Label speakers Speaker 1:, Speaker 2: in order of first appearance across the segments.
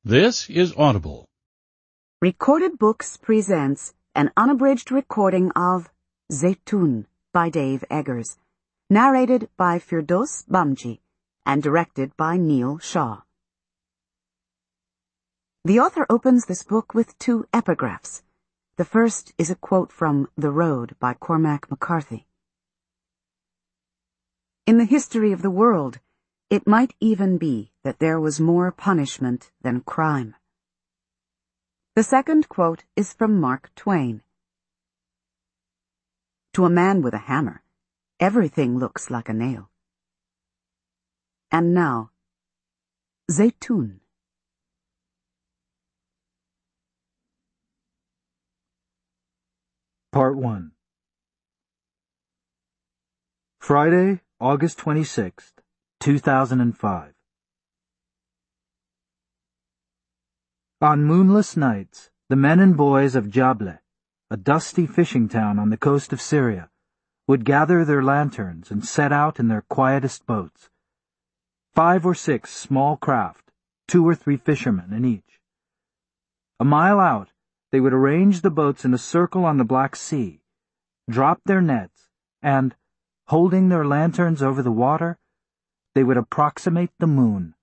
Speaker 1: This is Audible.
Speaker 2: Recorded Books presents an unabridged recording of Zeytun by Dave Eggers, narrated by Firdos Bamji and directed by Neil Shaw. The author opens this book with two epigraphs. The first is a quote from The Road by Cormac McCarthy. In the history of the world, it might even be that there was more punishment than crime. The second quote is from Mark Twain. To a man with a hammer, everything looks like a nail. And now, Zeytun.
Speaker 3: Part 1. Friday, August 26th, 2005. On moonless nights, the men and boys of Jable, a dusty fishing town on the coast of Syria, would gather their lanterns and set out in their quietest boats. 5 or 6 small craft, 2 or 3 fishermen in each. A mile out, they would arrange the boats in a circle on the Black Sea, drop their nets, and, holding their lanterns over the water, they would approximate the moon.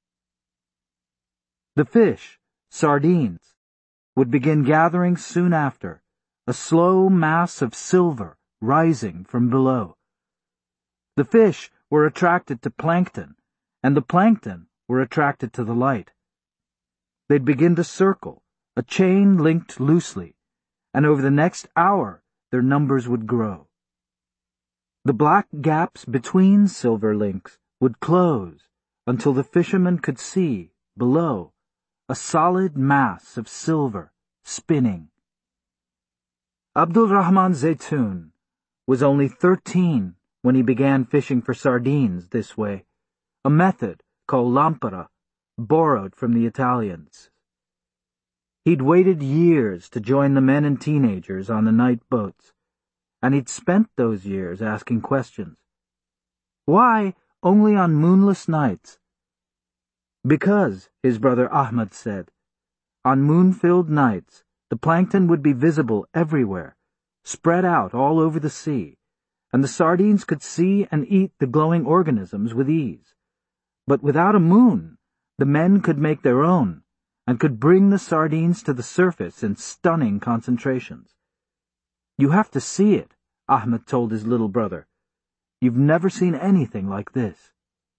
Speaker 3: The fish, sardines, would begin gathering soon after, a slow mass of silver rising from below. The fish were attracted to plankton, and the plankton were attracted to the light. They'd begin to circle, a chain linked loosely, and over the next hour their numbers would grow. The black gaps between silver links would close until the fishermen could see, below, a solid mass of silver spinning. Abdul Rahman Zeytun was only 13 when he began fishing for sardines this way, a method called lampara, borrowed from the Italians. He'd waited years to join the men and teenagers on the night boats, and he'd spent those years asking questions. Why only on moonless nights? Because, his brother Ahmed said, on moon-filled nights, the plankton would be visible everywhere, spread out all over the sea, and the sardines could see and eat the glowing organisms with ease. But without a moon, the men could make their own, and could bring the sardines to the surface in stunning concentrations. You have to see it, Ahmed told his little brother. You've never seen anything like this.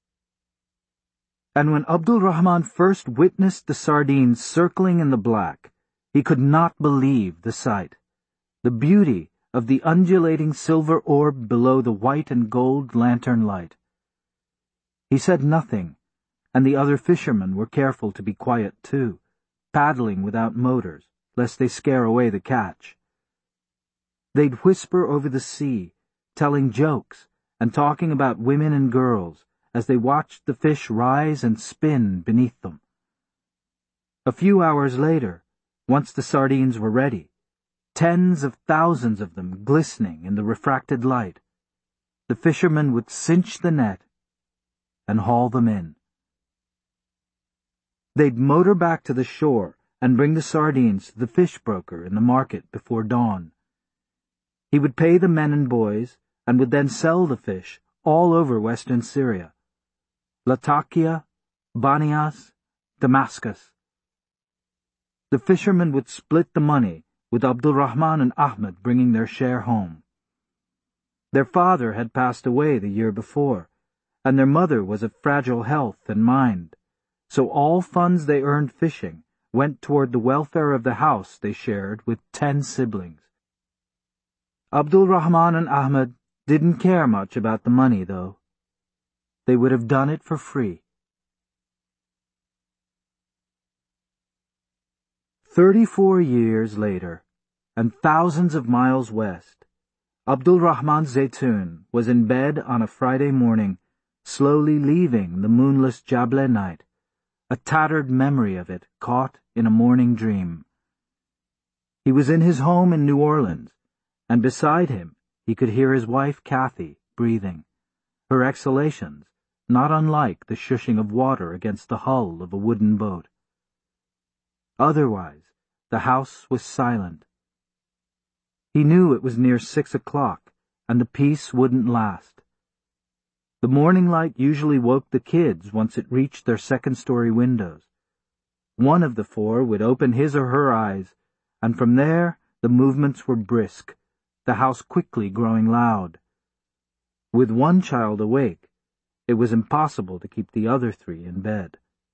Speaker 3: And when Abdul Rahman first witnessed the sardines circling in the black, he could not believe the sight. The beauty of the undulating silver orb below the white and gold lantern light. He said nothing, and the other fishermen were careful to be quiet too, paddling without motors, lest they scare away the catch. They'd whisper over the sea, telling jokes and talking about women and girls as they watched the fish rise and spin beneath them. A few hours later, once the sardines were ready, tens of thousands of them glistening in the refracted light, the fishermen would cinch the net and haul them in. They'd motor back to the shore and bring the sardines to the fish broker in the market before dawn. He would pay the men and boys, and would then sell the fish all over western Syria. Latakia, Banias, Damascus. The fishermen would split the money, with Abdul Rahman and Ahmed bringing their share home. Their father had passed away the year before, and their mother was of fragile health and mind, so all funds they earned fishing went toward the welfare of the house they shared with 10 siblings. Abdul Rahman and Ahmed didn't care much about the money, though. They would have done it for free. 34 years later, and thousands of miles west, Abdul Rahman Zeytun was in bed on a Friday morning, slowly leaving the moonless Jable night, a tattered memory of it caught in a morning dream. He was in his home in New Orleans, and beside him he could hear his wife Kathy breathing, her exhalations not unlike the shushing of water against the hull of a wooden boat. Otherwise, the house was silent. He knew it was near 6 o'clock, and the peace wouldn't last. The morning light usually woke the kids once it reached their second-story windows. One of the four would open his or her eyes, and from there the movements were brisk, the house quickly growing loud. With one child awake, it was impossible to keep the other three in bed.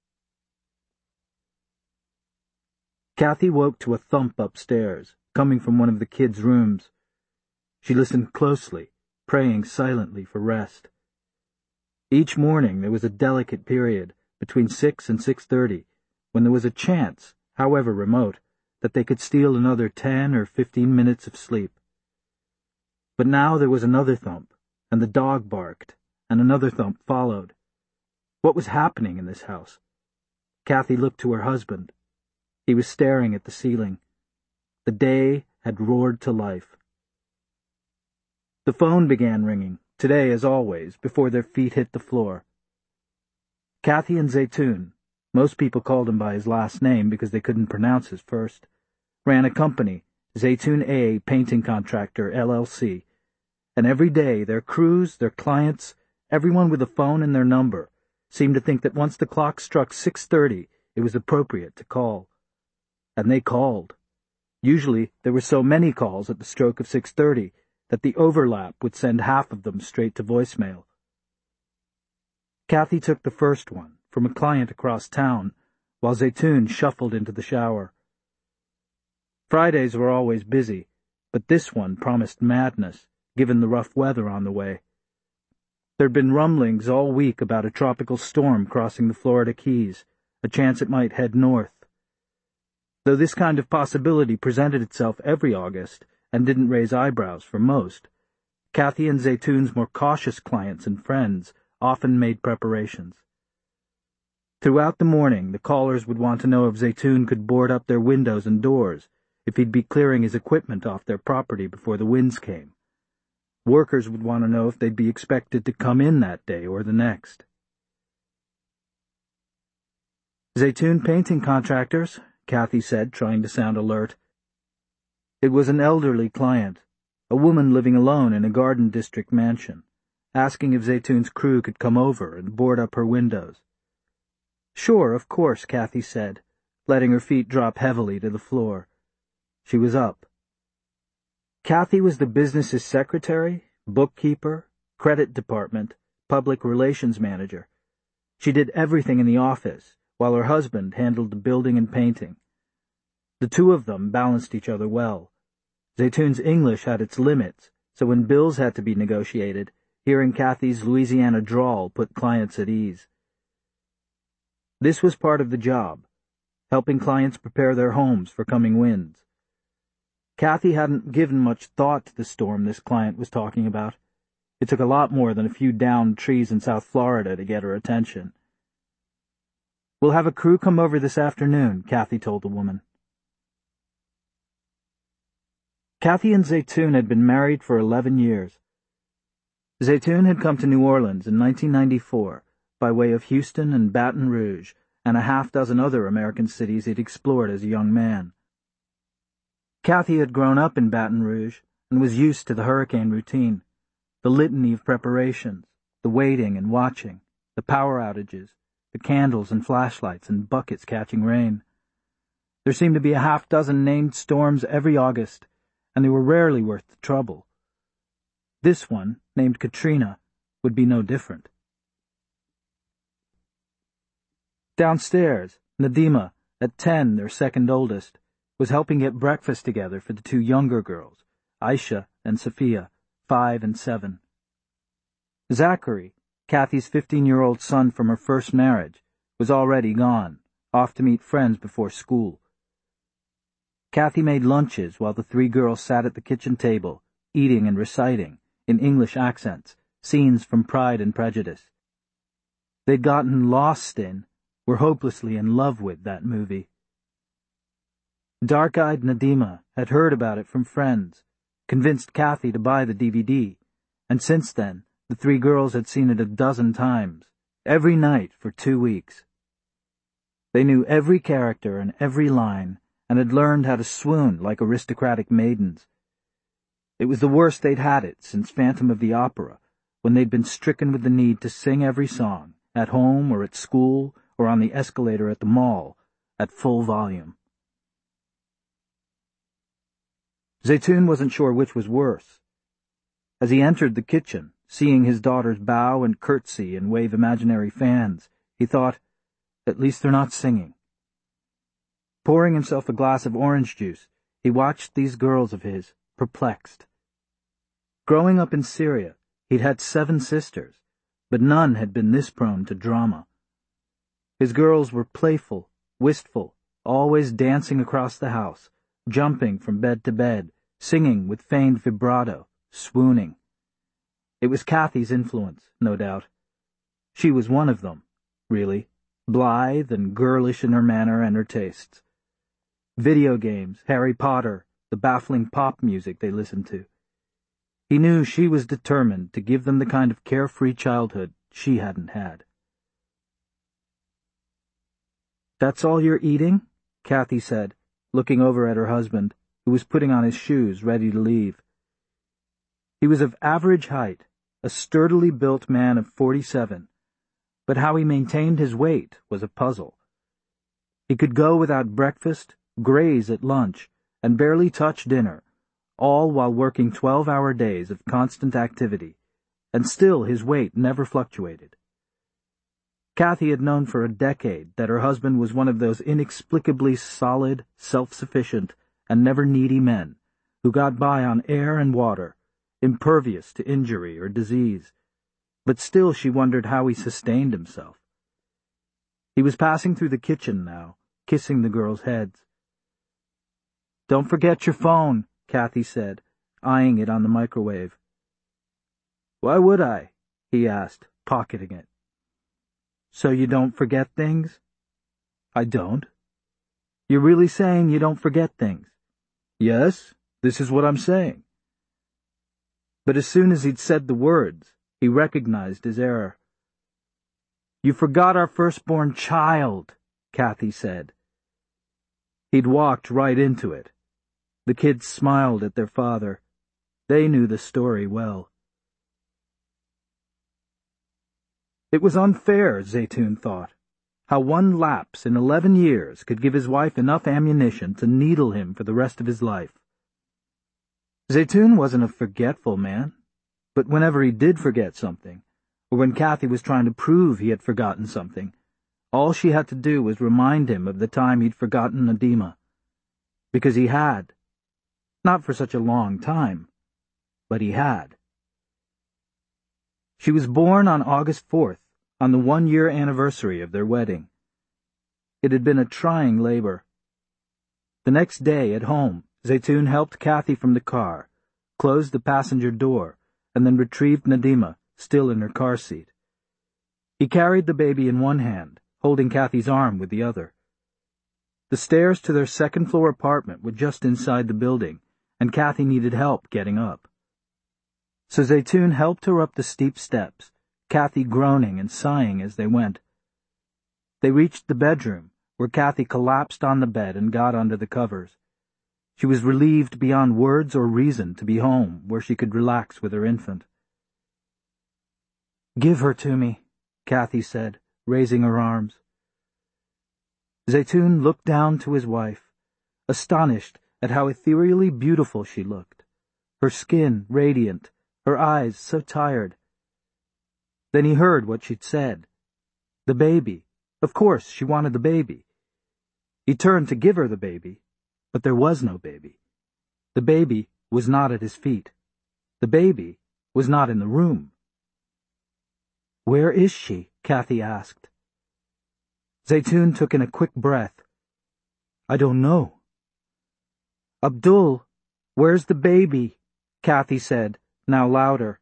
Speaker 3: Kathy woke to a thump upstairs, coming from one of the kids' rooms. She listened closely, praying silently for rest. Each morning there was a delicate period, between 6 and 6:30, when there was a chance, however remote, that they could steal another 10 or 15 minutes of sleep. But now there was another thump, and the dog barked, and another thump followed. What was happening in this house? Kathy looked to her husband. He was staring at the ceiling. The day had roared to life. The phone began ringing, today as always, before their feet hit the floor. Kathy and Zeytun, most people called him by his last name because they couldn't pronounce his first, ran a company, Zeytun A Painting Contractor, LLC, and every day their crews, their clients, everyone with a phone and their number, seemed to think that once the clock struck 6:30, it was appropriate to call. And they called. Usually there were so many calls at the stroke of 6:30 that the overlap would send half of them straight to voicemail. Kathy took the first one, from a client across town, while Zeytun shuffled into the shower. Fridays were always busy, but this one promised madness, given the rough weather on the way. There'd been rumblings all week about a tropical storm crossing the Florida Keys, a chance it might head north. Though this kind of possibility presented itself every August and didn't raise eyebrows for most, Kathy and Zeytun's more cautious clients and friends often made preparations. Throughout the morning, the callers would want to know if Zeytun could board up their windows and doors, if he'd be clearing his equipment off their property before the winds came. Workers would want to know if they'd be expected to come in that day or the next. Zeytun Painting Contractors, Kathy said, trying to sound alert. It was an elderly client, a woman living alone in a Garden District mansion, asking if Zeytun's crew could come over and board up her windows. Sure, of course, Kathy said, letting her feet drop heavily to the floor. She was up. Kathy was the business's secretary, bookkeeper, credit department, public relations manager. She did everything in the office, while her husband handled the building and painting. The two of them balanced each other well. Zeytun's English had its limits, so when bills had to be negotiated, hearing Kathy's Louisiana drawl put clients at ease. This was part of the job, helping clients prepare their homes for coming winds. Kathy hadn't given much thought to the storm this client was talking about. It took a lot more than a few downed trees in South Florida to get her attention. "We'll have a crew come over this afternoon," Kathy told the woman. Kathy and Zeytun had been married for 11 years. Zeytun had come to New Orleans in 1994 by way of Houston and Baton Rouge and a half-dozen other American cities he'd explored as a young man. Kathy had grown up in Baton Rouge and was used to the hurricane routine, the litany of preparations, the waiting and watching, the power outages, the candles and flashlights and buckets catching rain. There seemed to be a half-dozen named storms every August, and they were rarely worth the trouble. This one, named Katrina, would be no different. Downstairs, Nadima, at 10, their second oldest, was helping get breakfast together for the two younger girls, Aisha and Sophia, 5 and 7. Zachary, Kathy's 15-year-old son from her first marriage, was already gone, off to meet friends before school. Kathy made lunches while the three girls sat at the kitchen table, eating and reciting, in English accents, scenes from Pride and Prejudice. They'd gotten lost in, were hopelessly in love with that movie. Dark-eyed Nadima had heard about it from friends, convinced Kathy to buy the DVD, and since then the three girls had seen it a dozen times, every night for 2 weeks. They knew every character and every line, and had learned how to swoon like aristocratic maidens. It was the worst they'd had it since Phantom of the Opera, when they'd been stricken with the need to sing every song, at home or at school or on the escalator at the mall, at full volume. Zeytun wasn't sure which was worse. As he entered the kitchen, seeing his daughters bow and curtsy and wave imaginary fans, he thought, at least they're not singing. Pouring himself a glass of orange juice, he watched these girls of his, perplexed. Growing up in Syria, he'd had 7 sisters, but none had been this prone to drama. His girls were playful, wistful, always dancing across the house, jumping from bed to bed, singing with feigned vibrato, swooning. It was Kathy's influence, no doubt. She was one of them, really, blithe and girlish in her manner and her tastes. Video games, Harry Potter, the baffling pop music they listened to. He knew she was determined to give them the kind of carefree childhood she hadn't had. "That's all you're eating?" Kathy said, looking over at her husband, who was putting on his shoes, ready to leave. He was of average height, a sturdily built man of 47, but how he maintained his weight was a puzzle. He could go without breakfast, graze at lunch, and barely touch dinner, all while working 12-hour days of constant activity, and still his weight never fluctuated. Kathy had known for a decade that her husband was one of those inexplicably solid, self-sufficient, and never needy men who got by on air and water, impervious to injury or disease, but still she wondered how he sustained himself. He was passing through the kitchen now, kissing the girls' heads. "Don't forget your phone," Kathy said, eyeing it on the microwave. "Why would I?" he asked, pocketing it. "So you don't forget things?" "I don't." "You're really saying you don't forget things?" "Yes, this is what I'm saying." But as soon as he'd said the words, he recognized his error. "You forgot our firstborn child," Kathy said. He'd walked right into it. The kids smiled at their father. They knew the story well. It was unfair, Zeytun thought, how one lapse in 11 years could give his wife enough ammunition to needle him for the rest of his life. Zeytun wasn't a forgetful man, but whenever he did forget something, or when Kathy was trying to prove he had forgotten something, all she had to do was remind him of the time he'd forgotten Nadima. Because he had. Not for such a long time, but he had. She was born on August 4th, on the 1-year anniversary of their wedding. It had been a trying labor. The next day, at home, Zeytun helped Kathy from the car, closed the passenger door, and then retrieved Nadima, still in her car seat. He carried the baby in one hand, holding Kathy's arm with the other. The stairs to their second-floor apartment were just inside the building, and Kathy needed help getting up. So Zeytun helped her up the steep steps, Kathy groaning and sighing as they went. They reached the bedroom, where Kathy collapsed on the bed and got under the covers. She was relieved beyond words or reason to be home, where she could relax with her infant. "Give her to me," Kathy said, raising her arms. Zeytun looked down to his wife, astonished at how ethereally beautiful she looked, her skin radiant, her eyes so tired. Then he heard what she'd said. The baby. Of course, she wanted the baby. He turned to give her the baby, but there was no baby. The baby was not at his feet. The baby was not in the room. "Where is she?" Kathy asked. Zeytun took in a quick breath. "I don't know." "Abdul, where's the baby?" Kathy said, now louder.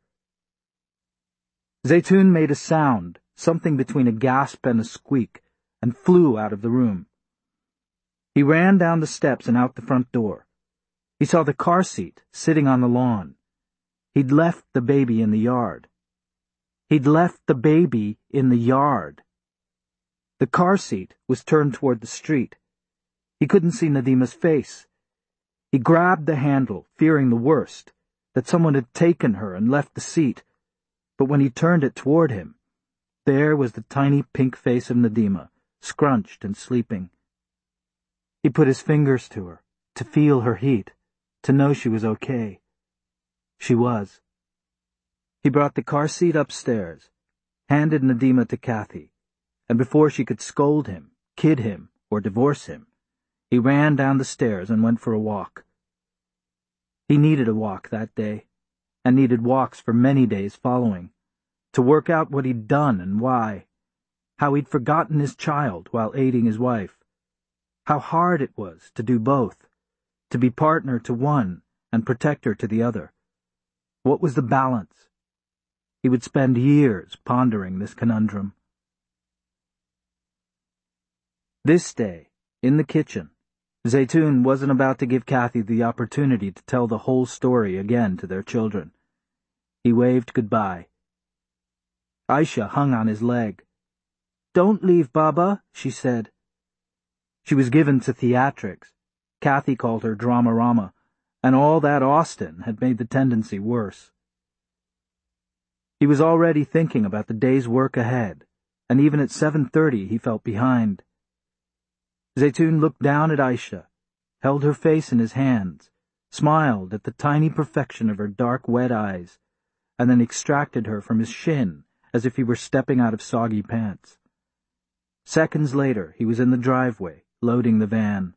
Speaker 3: Zeytun made a sound, something between a gasp and a squeak, and flew out of the room. He ran down the steps and out the front door. He saw the car seat sitting on the lawn. He'd left the baby in the yard. He'd left the baby in the yard. The car seat was turned toward the street. He couldn't see Nadima's face. He grabbed the handle, fearing the worst, that someone had taken her and left the seat, but when he turned it toward him, there was the tiny pink face of Nadima, scrunched and sleeping. He put his fingers to her, to feel her heat, to know she was okay. She was. He brought the car seat upstairs, handed Nadima to Kathy, and before she could scold him, kid him, or divorce him, he ran down the stairs and went for a walk. He needed a walk that day, and needed walks for many days following, to work out what he'd done and why, how he'd forgotten his child while aiding his wife, how hard it was to do both, to be partner to one and protector to the other. What was the balance? He would spend years pondering this conundrum. This day, in the kitchen, Zaytoun wasn't about to give Kathy the opportunity to tell the whole story again to their children. He waved goodbye. Aisha hung on his leg. "Don't leave, Baba," she said. She was given to theatrics. Kathy called her Dramarama, and all that Austen had made the tendency worse. He was already thinking about the day's work ahead, and even at 7:30 he felt behind. Zaytoun looked down at Aisha, held her face in his hands, smiled at the tiny perfection of her dark, wet eyes, and then extracted her from his shin as if he were stepping out of soggy pants. Seconds later, he was in the driveway, loading the van.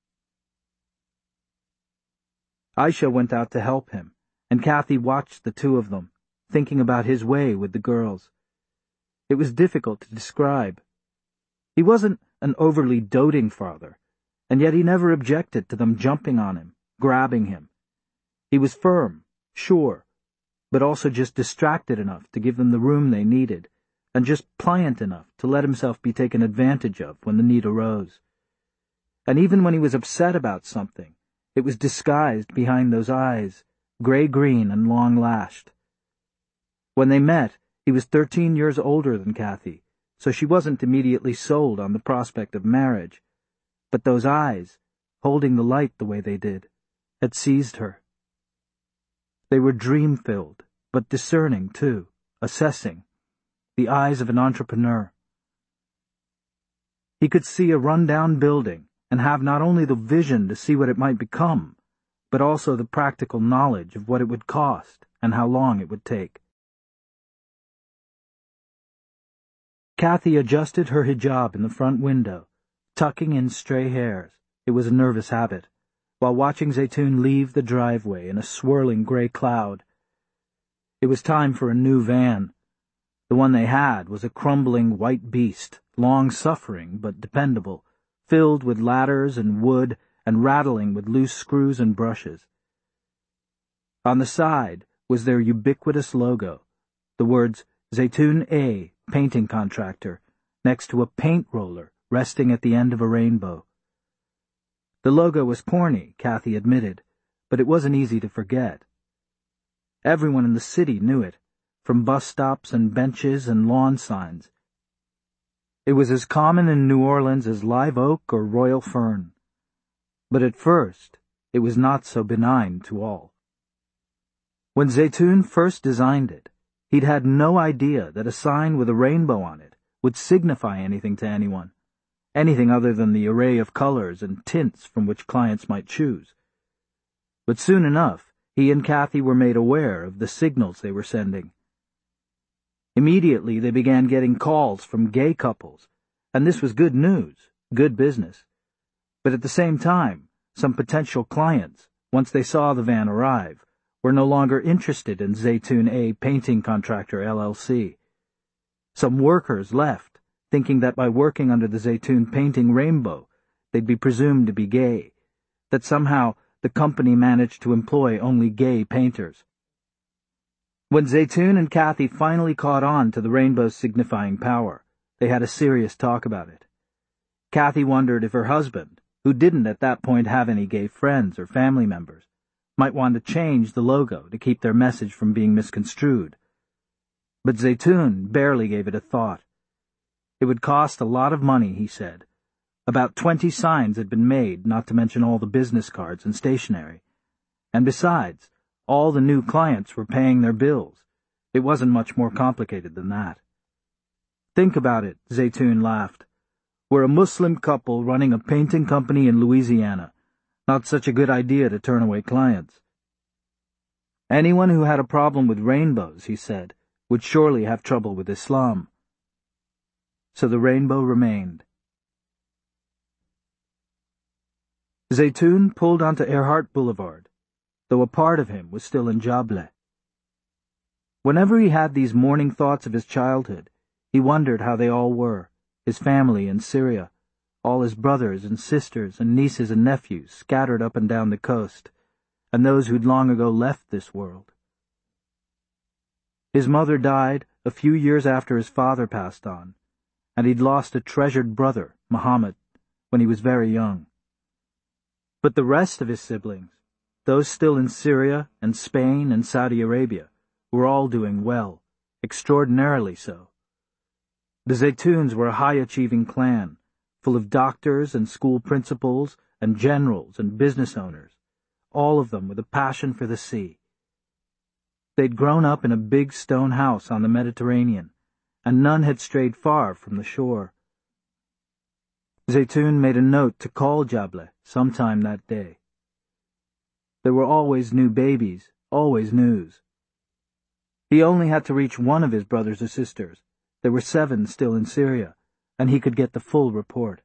Speaker 3: Aisha went out to help him, and Kathy watched the two of them, thinking about his way with the girls. It was difficult to describe. He wasn't an overly doting father, and yet he never objected to them jumping on him, grabbing him. He was firm, sure, but also just distracted enough to give them the room they needed, and just pliant enough to let himself be taken advantage of when the need arose. And even when he was upset about something, it was disguised behind those eyes, gray-green and long-lashed. When they met, he was 13 years older than Kathy, so she wasn't immediately sold on the prospect of marriage, but those eyes, holding the light the way they did, had seized her. They were dream-filled, but discerning, too, assessing, the eyes of an entrepreneur. He could see a run-down building and have not only the vision to see what it might become, but also the practical knowledge of what it would cost and how long it would take. Kathy adjusted her hijab in the front window, tucking in stray hairs, it was a nervous habit, while watching Zaytoun leave the driveway in a swirling gray cloud. It was time for a new van. The one they had was a crumbling white beast, long-suffering but dependable, filled with ladders and wood and rattling with loose screws and brushes. On the side was their ubiquitous logo, the words Zaytoun A, painting contractor, next to a paint roller resting at the end of a rainbow. The logo was corny, Kathy admitted, but it wasn't easy to forget. Everyone in the city knew it, from bus stops and benches and lawn signs. It was as common in New Orleans as live oak or royal fern. But at first, it was not so benign to all. When Zaytoun first designed it, he'd had no idea that a sign with a rainbow on it would signify anything to anyone, anything other than the array of colors and tints from which clients might choose. But soon enough, he and Kathy were made aware of the signals they were sending. Immediately they began getting calls from gay couples, and this was good news, good business. But at the same time, some potential clients, once they saw the van arrive, were no longer interested in Zaytoun A Painting Contractor LLC. Some workers left, thinking that by working under the Zaytoun painting rainbow, they'd be presumed to be gay, that somehow the company managed to employ only gay painters. When Zaytoun and Kathy finally caught on to the rainbow's signifying power, they had a serious talk about it. Kathy wondered if her husband, who didn't at that point have any gay friends or family members, might want to change the logo to keep their message from being misconstrued. But Zaytoun barely gave it a thought. It would cost a lot of money, he said. About 20 signs had been made, not to mention all the business cards and stationery. And besides, all the new clients were paying their bills. It wasn't much more complicated than that. Think about it, Zaytoun laughed. We're a Muslim couple running a painting company in Louisiana. Not such a good idea to turn away clients. Anyone who had a problem with rainbows, he said, would surely have trouble with Islam. So the rainbow remained. Zaytoun pulled onto Earhart Boulevard, though a part of him was still in Jableh. Whenever he had these morning thoughts of his childhood, he wondered how they all were, his family in Syria, all his brothers and sisters and nieces and nephews scattered up and down the coast, and those who'd long ago left this world. His mother died a few years after his father passed on, and he'd lost a treasured brother, Muhammad, when he was very young. But the rest of his siblings, those still in Syria and Spain and Saudi Arabia, were all doing well, extraordinarily so. The Zaytouns were a high-achieving clan, full of doctors and school principals and generals and business owners, all of them with a passion for the sea. They'd grown up in a big stone house on the Mediterranean, and none had strayed far from the shore. Zaytoun made a note to call Jableh sometime that day. There were always new babies, always news. He only had to reach one of his brothers or sisters. There were 7 still in Syria, and he could get the full report.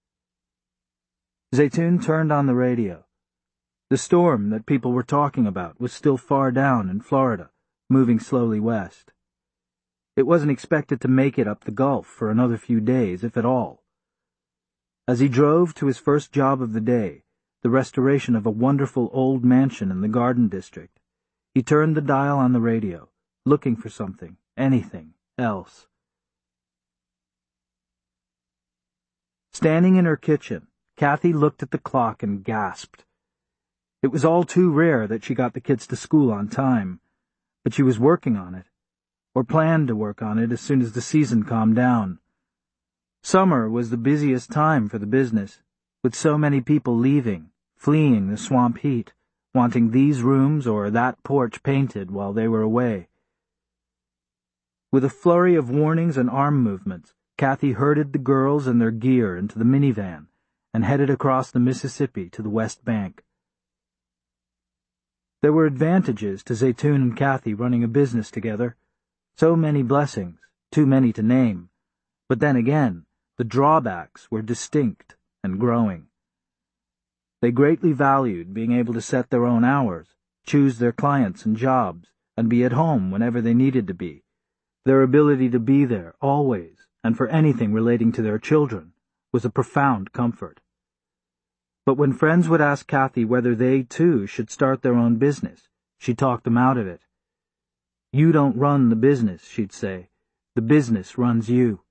Speaker 3: Zaytoun turned on the radio. The storm that people were talking about was still far down in Florida, moving slowly west. It wasn't expected to make it up the Gulf for another few days, if at all. As he drove to his first job of the day, the restoration of a wonderful old mansion in the Garden District, he turned the dial on the radio, looking for something, anything else. Standing in her kitchen, Kathy looked at the clock and gasped. It was all too rare that she got the kids to school on time, but she was working on it, or planned to work on it as soon as the season calmed down. Summer was the busiest time for the business, with so many people leaving, fleeing the swamp heat, wanting these rooms or that porch painted while they were away. With a flurry of warnings and arm movements, Kathy herded the girls and their gear into the minivan and headed across the Mississippi to the West Bank. There were advantages to Zaytoun and Kathy running a business together. So many blessings, too many to name. But then again, the drawbacks were distinct and growing. They greatly valued being able to set their own hours, choose their clients and jobs, and be at home whenever they needed to be. Their ability to be there, always, and for anything relating to their children, was a profound comfort. But when friends would ask Kathy whether they, too, should start their own business, she talked them out of it. You don't run the business, she'd say. The business runs you.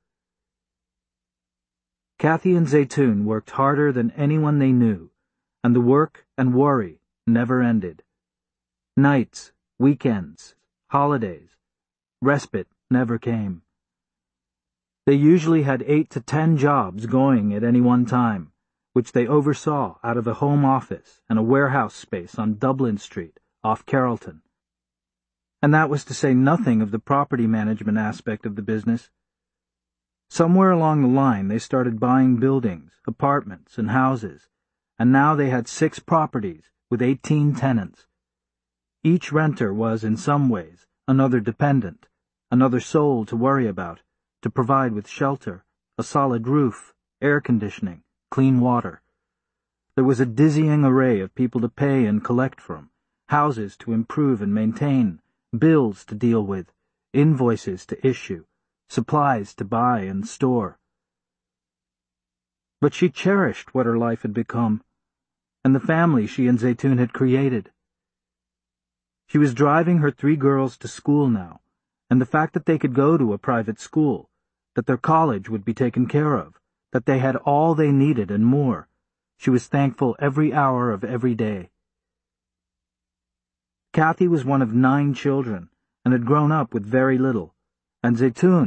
Speaker 3: Kathy and Zaytoun worked harder than anyone they knew, and the work and worry never ended. Nights, weekends, holidays, respite never came. They usually had 8 to 10 jobs going at any one time, which they oversaw out of a home office and a warehouse space on Dublin Street, off Carrollton. And that was to say nothing of the property management aspect of the business. Somewhere along the line they started buying buildings, apartments, and houses, and now they had 6 properties with 18 tenants. Each renter was, in some ways, another dependent, another soul to worry about, to provide with shelter, a solid roof, air conditioning, clean water. There was a dizzying array of people to pay and collect from, houses to improve and maintain, bills to deal with, invoices to issue, supplies to buy and store. But she cherished what her life had become, and the family she and Zaytoun had created. She was driving her 3 girls to school now, and the fact that they could go to a private school, that their college would be taken care of, that they had all they needed and more, she was thankful every hour of every day. Kathy was one of 9 children, and had grown up with very little, and Zaytoun,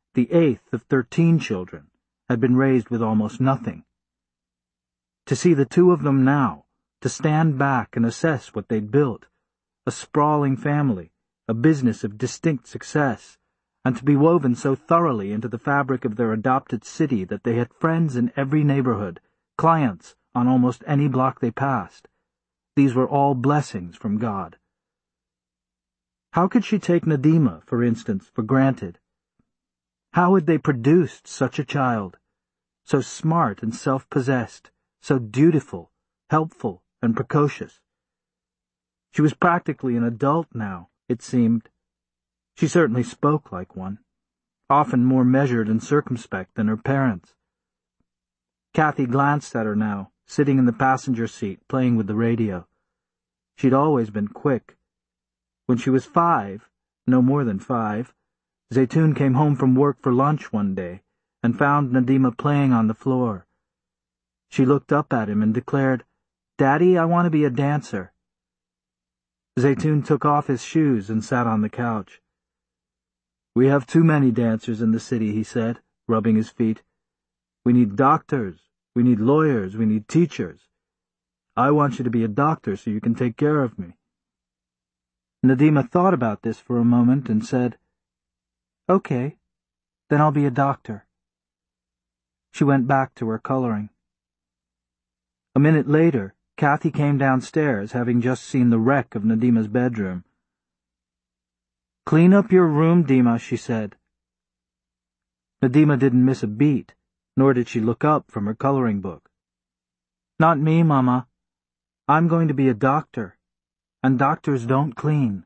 Speaker 3: the 8th of 13 children, had been raised with almost nothing. To see the two of them now, to stand back and assess what they'd built, a sprawling family, a business of distinct success, and to be woven so thoroughly into the fabric of their adopted city that they had friends in every neighborhood, clients on almost any block they passed. These were all blessings from God. How could she take Nadima, for instance, for granted? How had they produced such a child, so smart and self-possessed, so dutiful, helpful, and precocious? She was practically an adult now, it seemed. She certainly spoke like one, often more measured and circumspect than her parents. Kathy glanced at her now, sitting in the passenger seat, playing with the radio. She'd always been quick. When she was 5, no more than 5, Zeytun came home from work for lunch one day and found Nadima playing on the floor. She looked up at him and declared, "Daddy, I want to be a dancer." Zeytun took off his shoes and sat on the couch. "We have too many dancers in the city," he said, rubbing his feet. "We need doctors, we need lawyers, we need teachers. I want you to be a doctor so you can take care of me." Nadima thought about this for a moment and said, "Okay, then I'll be a doctor." She went back to her coloring. A minute later, Kathy came downstairs, having just seen the wreck of Nadima's bedroom. "Clean up your room, Dima," she said. Nadima didn't miss a beat, nor did she look up from her coloring book. "Not me, Mama. I'm going to be a doctor, and doctors don't clean."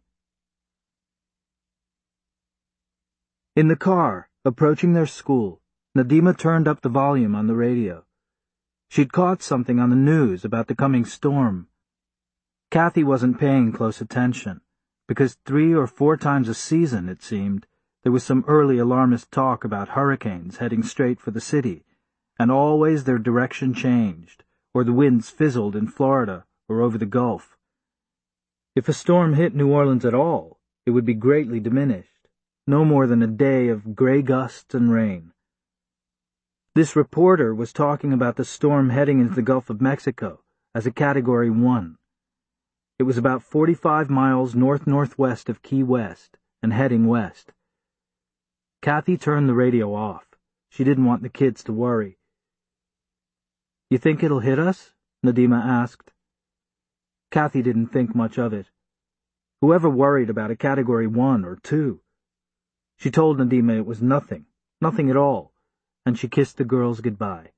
Speaker 3: In the car, approaching their school, Nadima turned up the volume on the radio. She'd caught something on the news about the coming storm. Kathy wasn't paying close attention, because 3 or 4 times a season, it seemed, there was some early alarmist talk about hurricanes heading straight for the city, and always their direction changed, or the winds fizzled in Florida or over the Gulf. If a storm hit New Orleans at all, it would be greatly diminished, no more than a day of gray gusts and rain. This reporter was talking about the storm heading into the Gulf of Mexico as a Category 1. It was about 45 miles north-northwest of Key West and heading west. Kathy turned the radio off. She didn't want the kids to worry. "You think it'll hit us?" Nadima asked. Kathy didn't think much of it. Whoever worried about a Category 1 or 2? She told Nadima it was nothing at all, and she kissed the girls goodbye.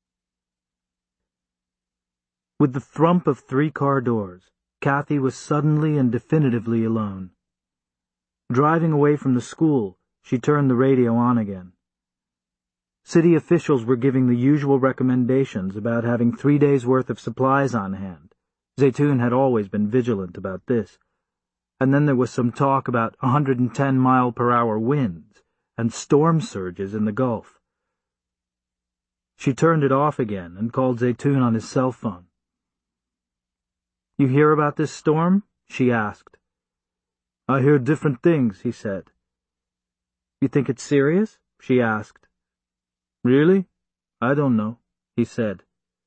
Speaker 3: With the thump of 3 car doors, Kathy was suddenly and definitively alone. Driving away from the school, she turned the radio on again. City officials were giving the usual recommendations about having 3 days' worth of supplies on hand. Zeytun had always been vigilant about this. And then there was some talk about 110-mile-per-hour winds and storm surges in the Gulf. She turned it off again and called Zeytun on his cell phone. "You hear about this storm?" she asked. "I hear different things," he said. "You think it's serious?" she asked. "Really? I don't know," he said.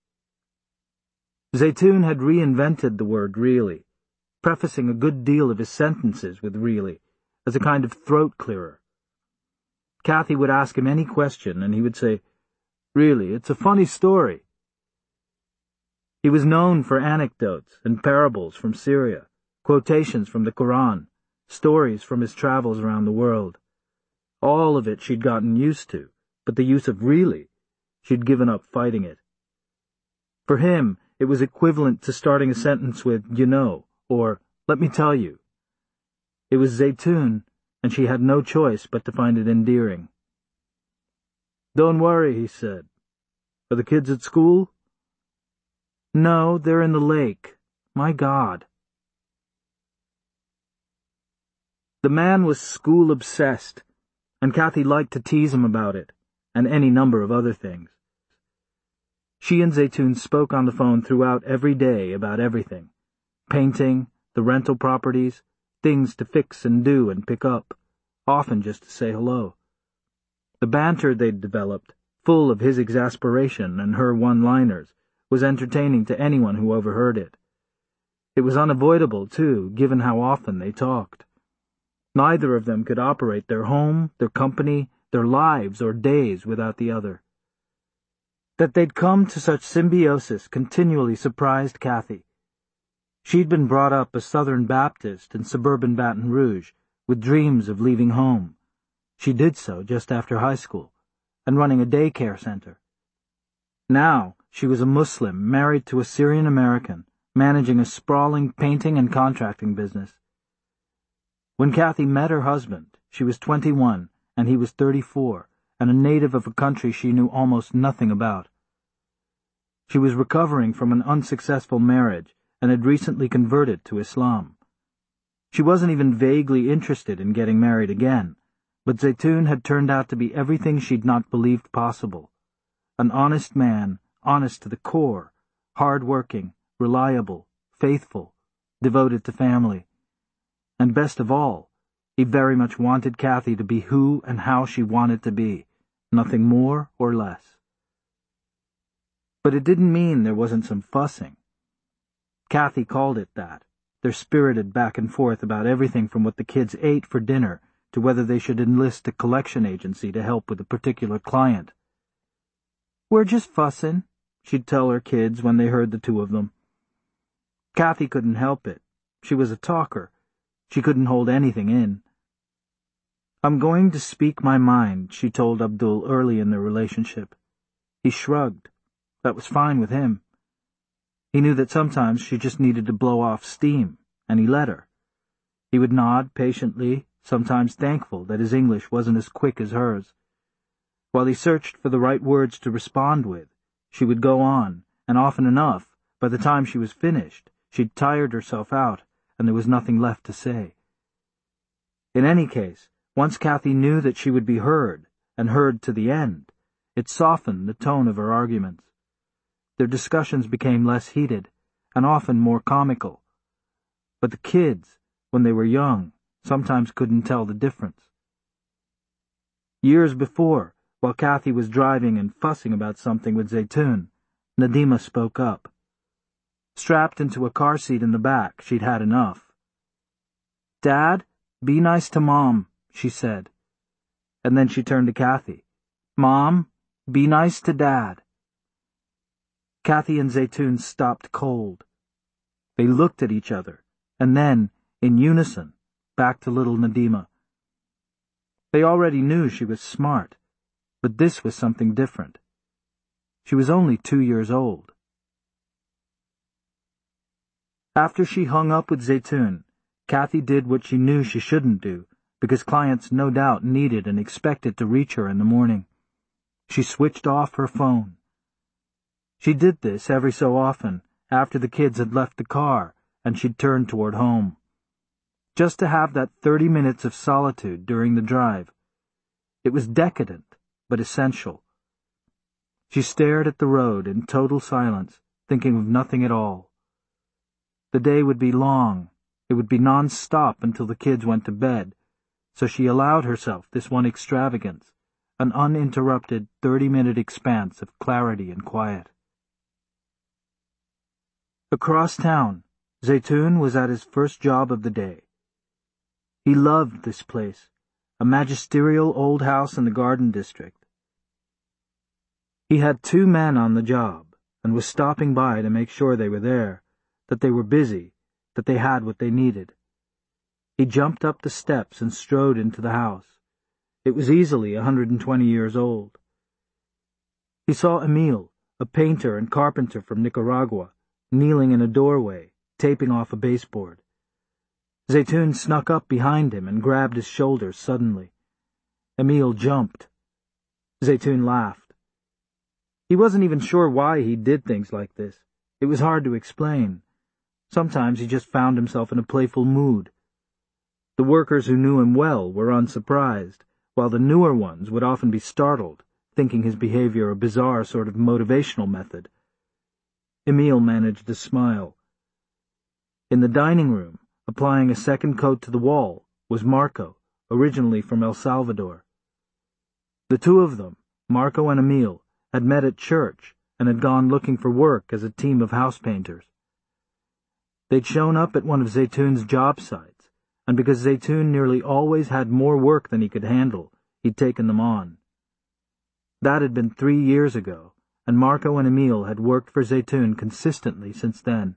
Speaker 3: Zeytun had reinvented the word really, prefacing a good deal of his sentences with really, as a kind of throat-clearer. Kathy would ask him any question, and he would say, "Really, it's a funny story." He was known for anecdotes and parables from Syria, quotations from the Quran, stories from his travels around the world. All of it she'd gotten used to, but the use of really, she'd given up fighting it. For him, it was equivalent to starting a sentence with, "you know," or "let me tell you." It was Zeytun, and she had no choice but to find it endearing. "Don't worry," he said. "Are the kids at school?" "No, they're in the lake. My God." The man was school-obsessed, and Kathy liked to tease him about it, and any number of other things. She and Zeytun spoke on the phone throughout every day about everything. Painting, the rental properties, things to fix and do and pick up, often just to say hello. The banter they'd developed, full of his exasperation and her one-liners, was entertaining to anyone who overheard it. It was unavoidable, too, given how often they talked. Neither of them could operate their home, their company, their lives or days without the other. That they'd come to such symbiosis continually surprised Kathy. She'd been brought up a Southern Baptist in suburban Baton Rouge, with dreams of leaving home. She did so just after high school, and running a daycare center. Now she was a Muslim married to a Syrian American, managing a sprawling painting and contracting business. When Kathy met her husband, she was 21 and he was 34, and a native of a country she knew almost nothing about. She was recovering from an unsuccessful marriage and had recently converted to Islam. She wasn't even vaguely interested in getting married again, but Zeytun had turned out to be everything she'd not believed possible. An honest man, honest to the core, hard-working, reliable, faithful, devoted to family. And best of all, he very much wanted Kathy to be who and how she wanted to be, nothing more or less. But it didn't mean there wasn't some fussing. Kathy called it that, their spirited back and forth about everything from what the kids ate for dinner to whether they should enlist a collection agency to help with a particular client. "We're just fussin'," she'd tell her kids when they heard the two of them. Kathy couldn't help it. She was a talker. She couldn't hold anything in. "I'm going to speak my mind," she told Abdul early in their relationship. He shrugged. That was fine with him. He knew that sometimes she just needed to blow off steam, and he let her. He would nod patiently, sometimes thankful that his English wasn't as quick as hers. While he searched for the right words to respond with, she would go on, and often enough, by the time she was finished, she'd tired herself out, and there was nothing left to say. In any case, once Kathy knew that she would be heard, and heard to the end, it softened the tone of her arguments. Their discussions became less heated, and often more comical. But the kids, when they were young, sometimes couldn't tell the difference. Years before, while Kathy was driving and fussing about something with Zeytun, Nadima spoke up. Strapped into a car seat in the back, she'd had enough. "Dad, be nice to Mom," she said. And then she turned to Kathy. "Mom, be nice to Dad." Kathy and Zeytun stopped cold. They looked at each other, and then, in unison, back to little Nadima. They already knew she was smart, but this was something different. She was only 2 years old. After she hung up with Zeytun, Kathy did what she knew she shouldn't do, because clients no doubt needed and expected to reach her in the morning. She switched off her phone. She did this every so often, after the kids had left the car, and she'd turned toward home. Just to have that 30 minutes of solitude during the drive. It was decadent, but essential. She stared at the road in total silence, thinking of nothing at all. The day would be long. It would be non-stop until the kids went to bed, so she allowed herself this one extravagance, an uninterrupted 30-minute expanse of clarity and quiet. Across town, Zeytun was at his first job of the day. He loved this place, a magisterial old house in the Garden District. He had 2 men on the job, and was stopping by to make sure they were there, that they were busy, that they had what they needed. He jumped up the steps and strode into the house. It was easily 120 years old. He saw Emil, a painter and carpenter from Nicaragua, kneeling in a doorway, taping off a baseboard. Zeytun snuck up behind him and grabbed his shoulders suddenly. Emil jumped. Zeytun laughed. He wasn't even sure why he did things like this. It was hard to explain. Sometimes he just found himself in a playful mood. The workers who knew him well were unsurprised, while the newer ones would often be startled, thinking his behavior a bizarre sort of motivational method. Emil managed to smile. In the dining room, applying a second coat to the wall, was Marco, originally from El Salvador. The two of them, Marco and Emile, had met at church and had gone looking for work as a team of house painters. They'd shown up at one of Zaytoun's job sites, and because Zaytoun nearly always had more work than he could handle, he'd taken them on. That had been 3 years ago, and Marco and Emile had worked for Zaytoun consistently since then.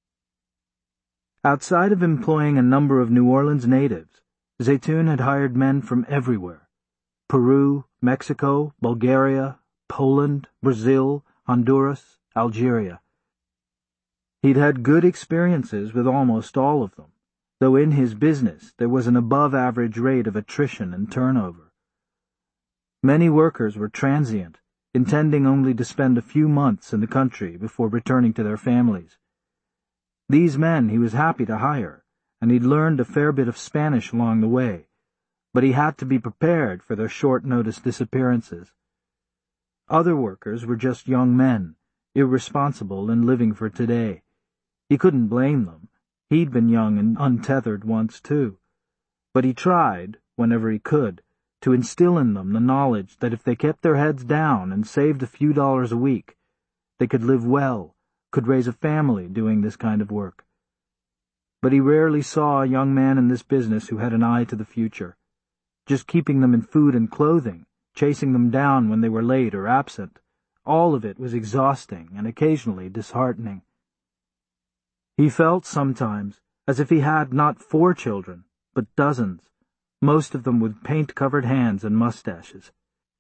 Speaker 3: Outside of employing a number of New Orleans natives, Zaytoun had hired men from everywhere: Peru, Mexico, Bulgaria, Poland, Brazil, Honduras, Algeria. He'd had good experiences with almost all of them, though in his business there was an above-average rate of attrition and turnover. Many workers were transient, intending only to spend a few months in the country before returning to their families. These men he was happy to hire, and he'd learned a fair bit of Spanish along the way, but he had to be prepared for their short-notice disappearances. Other workers were just young men, irresponsible and living for today. He couldn't blame them. He'd been young and untethered once, too. But he tried, whenever he could, to instill in them the knowledge that if they kept their heads down and saved a few dollars a week, they could live well, could raise a family doing this kind of work. But he rarely saw a young man in this business who had an eye to the future. Just keeping them in food and clothing, chasing them down when they were late or absent, all of it was exhausting and occasionally disheartening. He felt sometimes as if he had not 4 children, but dozens, most of them with paint-covered hands and mustaches.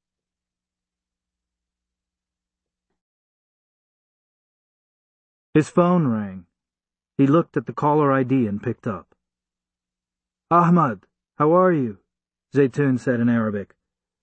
Speaker 3: His phone rang. He looked at the caller ID and picked up. "Ahmad, how are you?" Zaytoun said in Arabic.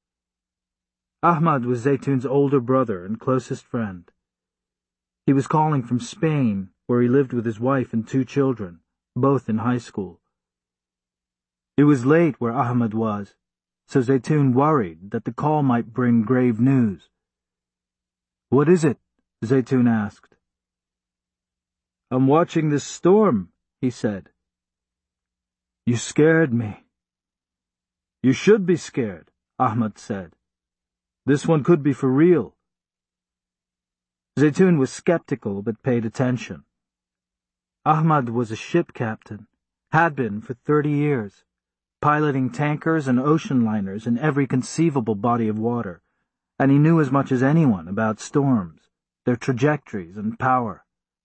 Speaker 3: Ahmad was Zaytoun's older brother and closest friend. He was calling from Spain, where he lived with his wife and 2 children, both in high school. It was late where Ahmad was, so Zaytoun worried that the call might bring grave news. "What is it?" Zaytoun asked. "I'm watching this storm," he said. "You scared me." "You should be scared," Ahmad said. "This one could be for real." Zaytoun was skeptical but paid attention. Ahmad was a ship captain, had been for 30 years, piloting tankers and ocean liners in every conceivable body of water, and he knew as much as anyone about storms, their trajectories and power.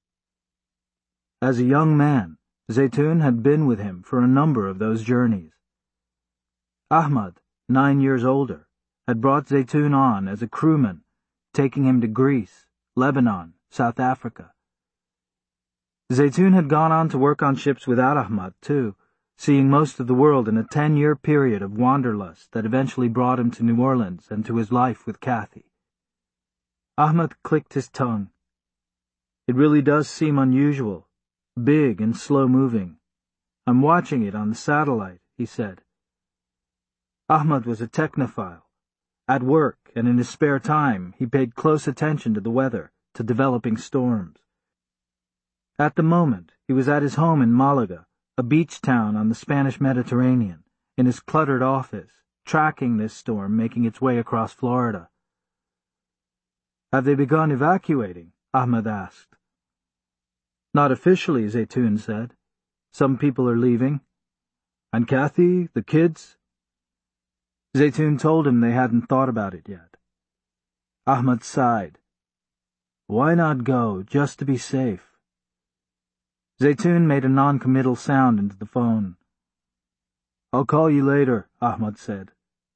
Speaker 3: As a young man, Zaytoun had been with him for a number of those journeys. Ahmad, 9 years older, had brought Zaytoun on as a crewman, taking him to Greece, Lebanon, South Africa. Zaytoun had gone on to work on ships without Ahmad, too, seeing most of the world in a 10-year period of wanderlust that eventually brought him to New Orleans and to his life with Kathy. Ahmad clicked his tongue. "It really does seem unusual, big and slow-moving. I'm watching it on the satellite," he said. Ahmad was a technophile. At work and in his spare time, he paid close attention to the weather, to developing storms. At the moment, he was at his home in Malaga, a beach town on the Spanish Mediterranean, in his cluttered office, tracking this storm making its way across Florida. "Have they begun evacuating?" Ahmad asked. "Not officially," Zaytoun said. "Some people are leaving." "And Kathy, the kids?" Zaytoun told him they hadn't thought about it yet. Ahmad sighed. "Why not go, just to be safe?" Zaytoun made a non-committal sound into the phone. "I'll call you later," Ahmad said.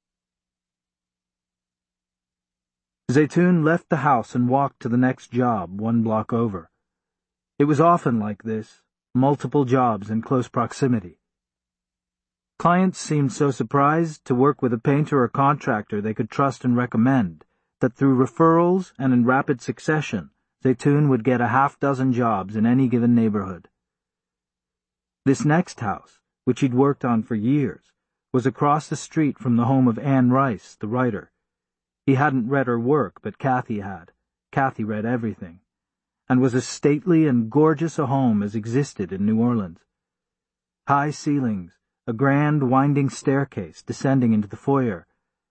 Speaker 3: Zaytoun left the house and walked to the next job, 1 block over. It was often like this, multiple jobs in close proximity. Clients seemed so surprised to work with a painter or contractor they could trust and recommend that through referrals and in rapid succession, Zaytoun would get a half-dozen jobs in any given neighborhood. This next house, which he'd worked on for years, was across the street from the home of Anne Rice, the writer. He hadn't read her work, but Kathy had. Kathy read everything, and was as stately and gorgeous a home as existed in New Orleans. High ceilings, a grand winding staircase descending into the foyer,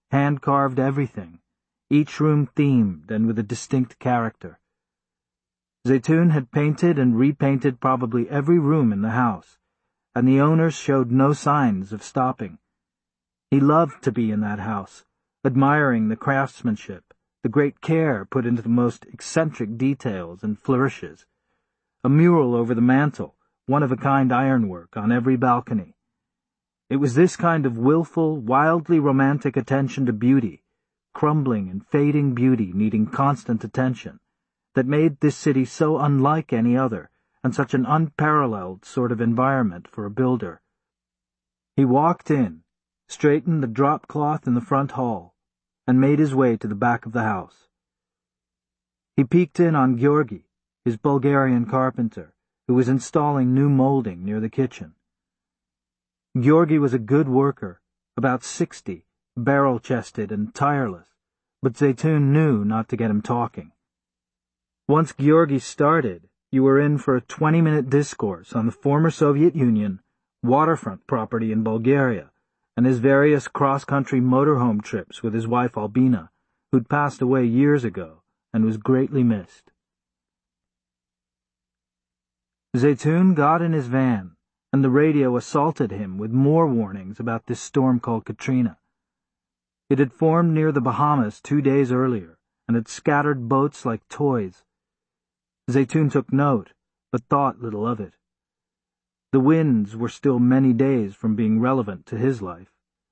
Speaker 3: hand-carved everything, each room themed and with a distinct character. Zeytun had painted and repainted probably every room in the house, and the owners showed no signs of stopping. He loved to be in that house, admiring the craftsmanship, the great care put into the most eccentric details and flourishes. A mural over the mantel, one-of-a-kind ironwork on every balcony. It was this kind of willful, wildly romantic attention to beauty, crumbling and fading beauty needing constant attention, that made this city so unlike any other, and such an unparalleled sort of environment for a builder. He walked in, straightened the drop cloth in the front hall, and made his way to the back of the house. He peeked in on Georgi, his Bulgarian carpenter, who was installing new molding near the kitchen. Georgi was a good worker, about 60, barrel-chested and tireless, but Zeytun knew not to get him talking. Once Georgi started, you were in for a 20-minute discourse on the former Soviet Union, waterfront property in Bulgaria, and his various cross-country motorhome trips with his wife Albina, who'd passed away years ago and was greatly missed. Zeytun got in his van, and the radio assaulted him with more warnings about this storm called Katrina. It had formed near the Bahamas 2 days earlier, and had scattered boats like toys. Zeytun took note, but thought little of it. The winds were still many days from being relevant to his life.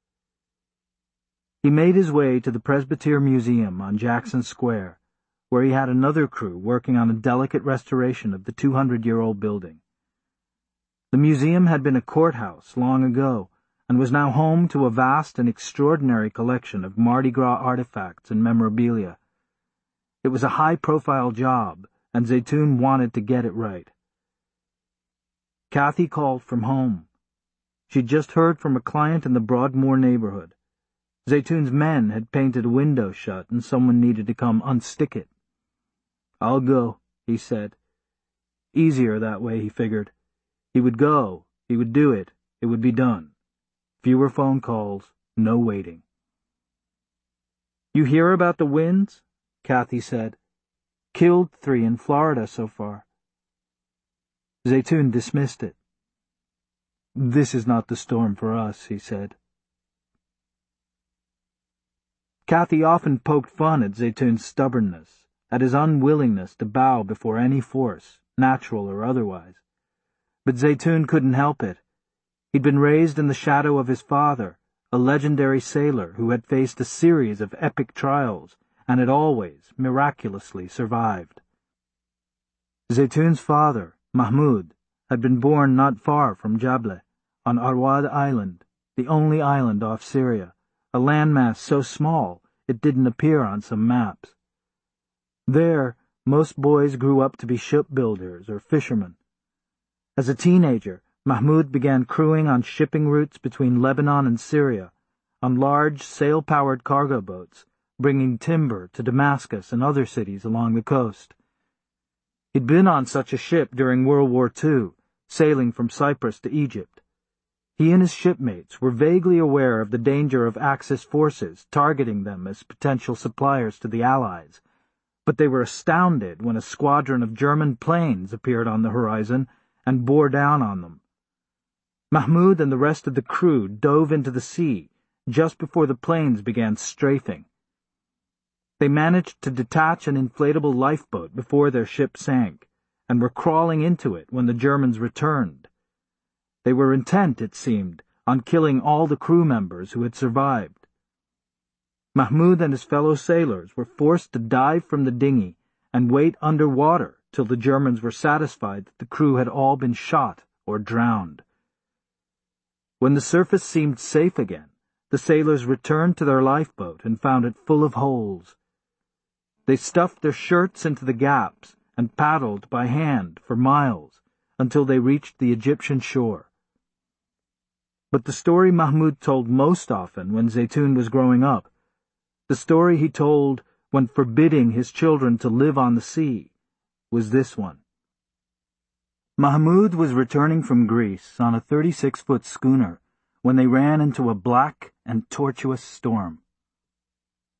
Speaker 3: He made his way to the Presbyterian Museum on Jackson Square, where he had another crew working on a delicate restoration of the 200-year-old building. The museum had been a courthouse long ago, and was now home to a vast and extraordinary collection of Mardi Gras artifacts and memorabilia. It was a high-profile job, and Zeytun wanted to get it right. Kathy called from home. She'd just heard from a client in the Broadmoor neighborhood. Zeytun's men had painted a window shut, and someone needed to come unstick it. "I'll go," he said. Easier that way, he figured. He would go, he would do it, it would be done. Fewer phone calls, no waiting. "You hear about the winds?" Kathy said. "Killed 3 in Florida so far." Zeytun dismissed it. "This is not the storm for us," he said. Kathy often poked fun at Zeytun's stubbornness, at his unwillingness to bow before any force, natural or otherwise. But Zeytun couldn't help it. He'd been raised in the shadow of his father, a legendary sailor who had faced a series of epic trials and had always, miraculously, survived. Zeytun's father, Mahmud, had been born not far from Jable, on Arwad Island, the only island off Syria, a landmass so small it didn't appear on some maps. There, most boys grew up to be shipbuilders or fishermen. As a teenager, Mahmud began crewing on shipping routes between Lebanon and Syria, on large sail-powered cargo boats, bringing timber to Damascus and other cities along the coast. He'd been on such a ship during World War II, sailing from Cyprus to Egypt. He and his shipmates were vaguely aware of the danger of Axis forces targeting them as potential suppliers to the Allies, but they were astounded when a squadron of German planes appeared on the horizon and bore down on them. Mahmud and the rest of the crew dove into the sea just before the planes began strafing. They managed to detach an inflatable lifeboat before their ship sank, and were crawling into it when the Germans returned. They were intent, it seemed, on killing all the crew members who had survived. Mahmud and his fellow sailors were forced to dive from the dinghy and wait underwater till the Germans were satisfied that the crew had all been shot or drowned. When the surface seemed safe again, the sailors returned to their lifeboat and found it full of holes. They stuffed their shirts into the gaps and paddled by hand for miles until they reached the Egyptian shore. But the story Mahmud told most often when Zeytun was growing up, the story he told when forbidding his children to live on the sea, was this one. Mahmud was returning from Greece on a 36-foot schooner when they ran into a black and tortuous storm.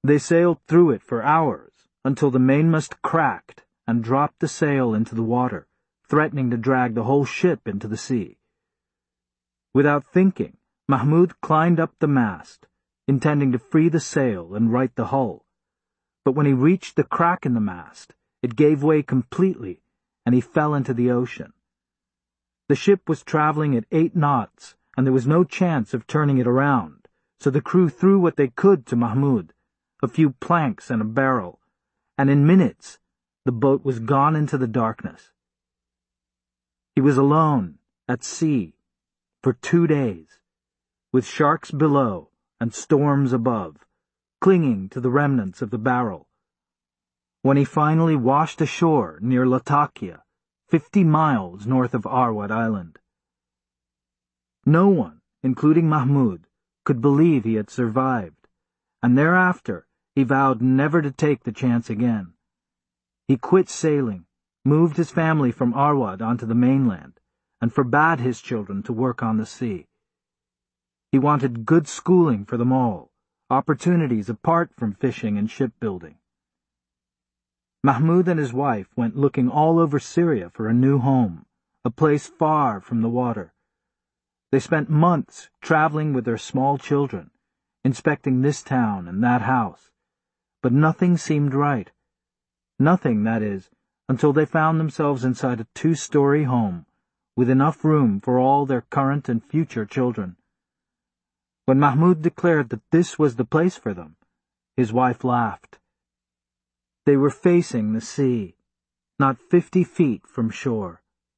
Speaker 3: They sailed through it for hours, until the mainmast cracked and dropped the sail into the water, threatening to drag the whole ship into the sea. Without thinking, Mahmud climbed up the mast, intending to free the sail and right the hull. But when he reached the crack in the mast, it gave way completely, and he fell into the ocean. The ship was traveling at 8 knots, and there was no chance of turning it around, so the crew threw what they could to Mahmud, a few planks and a barrel, and in minutes the boat was gone into the darkness. He was alone, at sea, for 2 days, with sharks below and storms above, clinging to the remnants of the barrel. When he finally washed ashore near Latakia, 50 miles north of Arwad Island. No one, including Mahmud, could believe he had survived, and thereafter he vowed never to take the chance again. He quit sailing, moved his family from Arwad onto the mainland, and forbade his children to work on the sea. He wanted good schooling for them all, opportunities apart from fishing and shipbuilding. Mahmud and his wife went looking all over Syria for a new home, a place far from the water. They spent months traveling with their small children, inspecting this town and that house, but nothing seemed right. Nothing, that is, until they found themselves inside a 2-story home, with enough room for all their current and future children. When Mahmud declared that this was the place for them, his wife laughed. They were facing the sea, not 50 feet from shore.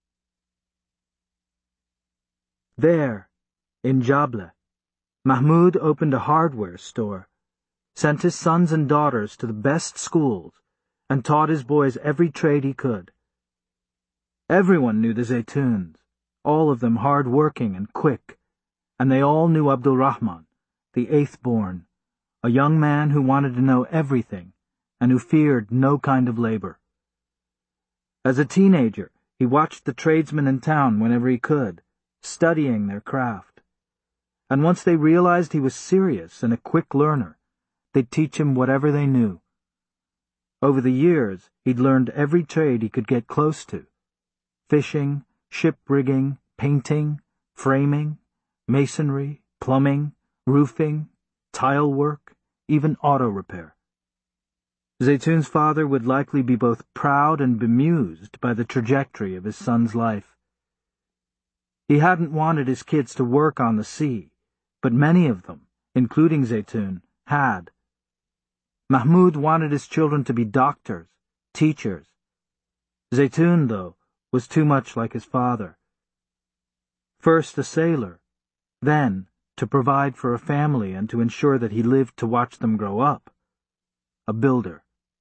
Speaker 3: There, in Jabla, Mahmud opened a hardware store, sent his sons and daughters to the best schools, and taught his boys every trade he could. Everyone knew the Zaytuns, all of them hard-working and quick, and they all knew Abdul Rahman, the 8th born, a young man who wanted to know everything and who feared no kind of labor. As a teenager, he watched the tradesmen in town whenever he could, studying their craft. And once they realized he was serious and a quick learner, they'd teach him whatever they knew. Over the years, he'd learned every trade he could get close to: fishing, ship rigging, painting, framing, masonry, plumbing, roofing, tile work, even auto repair. Zaytun's father would likely be both proud and bemused by the trajectory of his son's life. He hadn't wanted his kids to work on the sea, but many of them, including Zaytun, had. Mahmud wanted his children to be doctors, teachers. Zaytun, though, was too much like his father. First a sailor, then, to provide for a family and to ensure that he lived to watch them grow up, a builder.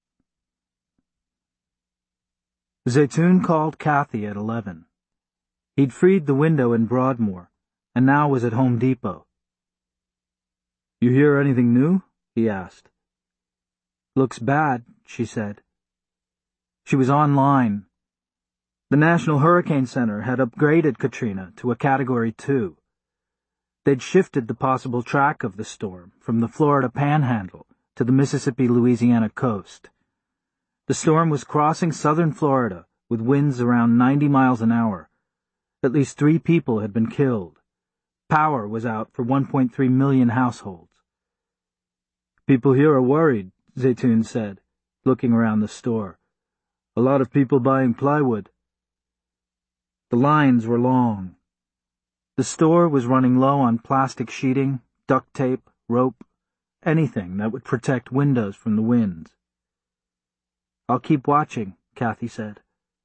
Speaker 3: Zaytun called Kathy at 11. He'd freed the window in Broadmoor, and now was at Home Depot. "You hear anything new?" he asked. "Looks bad," she said. She was online. The National Hurricane Center had upgraded Katrina to a Category 2. They'd shifted the possible track of the storm from the Florida Panhandle to the Mississippi-Louisiana coast. The storm was crossing southern Florida with winds around 90 miles an hour. At least 3 people had been killed. Power was out for 1.3 million households. "People here are worried," Zaytun said, looking around the store. "A lot of people buying plywood." The lines were long. The store was running low on plastic sheeting, duct tape, rope, anything that would protect windows from the winds. "I'll keep watching," Kathy said.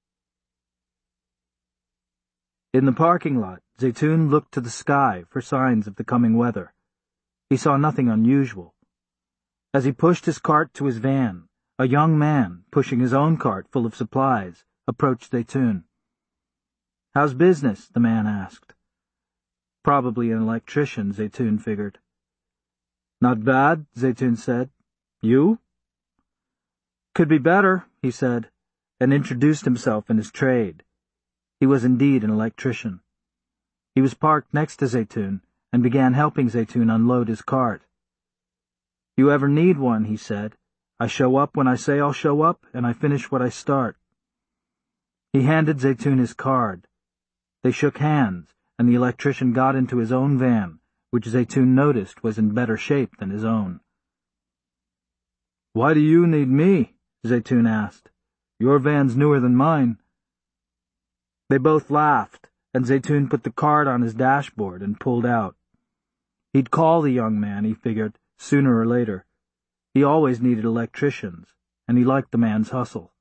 Speaker 3: In the parking lot, Zaytun looked to the sky for signs of the coming weather. He saw nothing unusual. As he pushed his cart to his van, a young man, pushing his own cart full of supplies, approached Zaytun. "How's business?" the man asked. Probably an electrician, Zaytun figured. "Not bad," Zaytun said. "You?" "Could be better," he said, and introduced himself and his trade. He was indeed an electrician. He was parked next to Zaytun and began helping Zaytun unload his cart. you ever need one," he said, "I show up when I say I'll show up, and I finish what I start." He handed Zeytun his card. They shook hands, and the electrician got into his own van, which Zeytun noticed was in better shape than his own. "Why do you need me?" Zeytun asked. "Your van's newer than mine." They both laughed, and Zeytun put the card on his dashboard and pulled out. He'd call the young man, he figured, sooner or later. He always needed electricians, and he liked the man's hustle.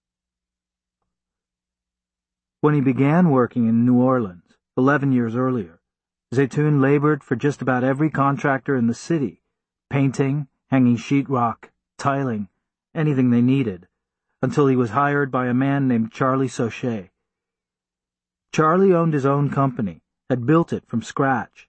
Speaker 3: When he began working in New Orleans, 11 years earlier, Zeytun labored for just about every contractor in the city, painting, hanging sheetrock, tiling, anything they needed, until he was hired by a man named Charlie Sauché. Charlie owned his own company, had built it from scratch.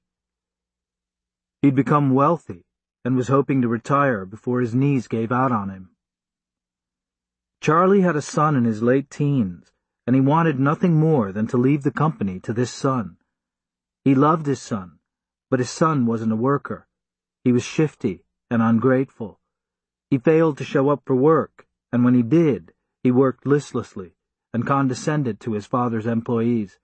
Speaker 3: He'd become wealthy and was hoping to retire before his knees gave out on him. Charlie had a son in his late teens, and he wanted nothing more than to leave the company to this son. He loved his son, but his son wasn't a worker. He was shifty and ungrateful. He failed to show up for work, and when he did, he worked listlessly and condescended to his father's employees.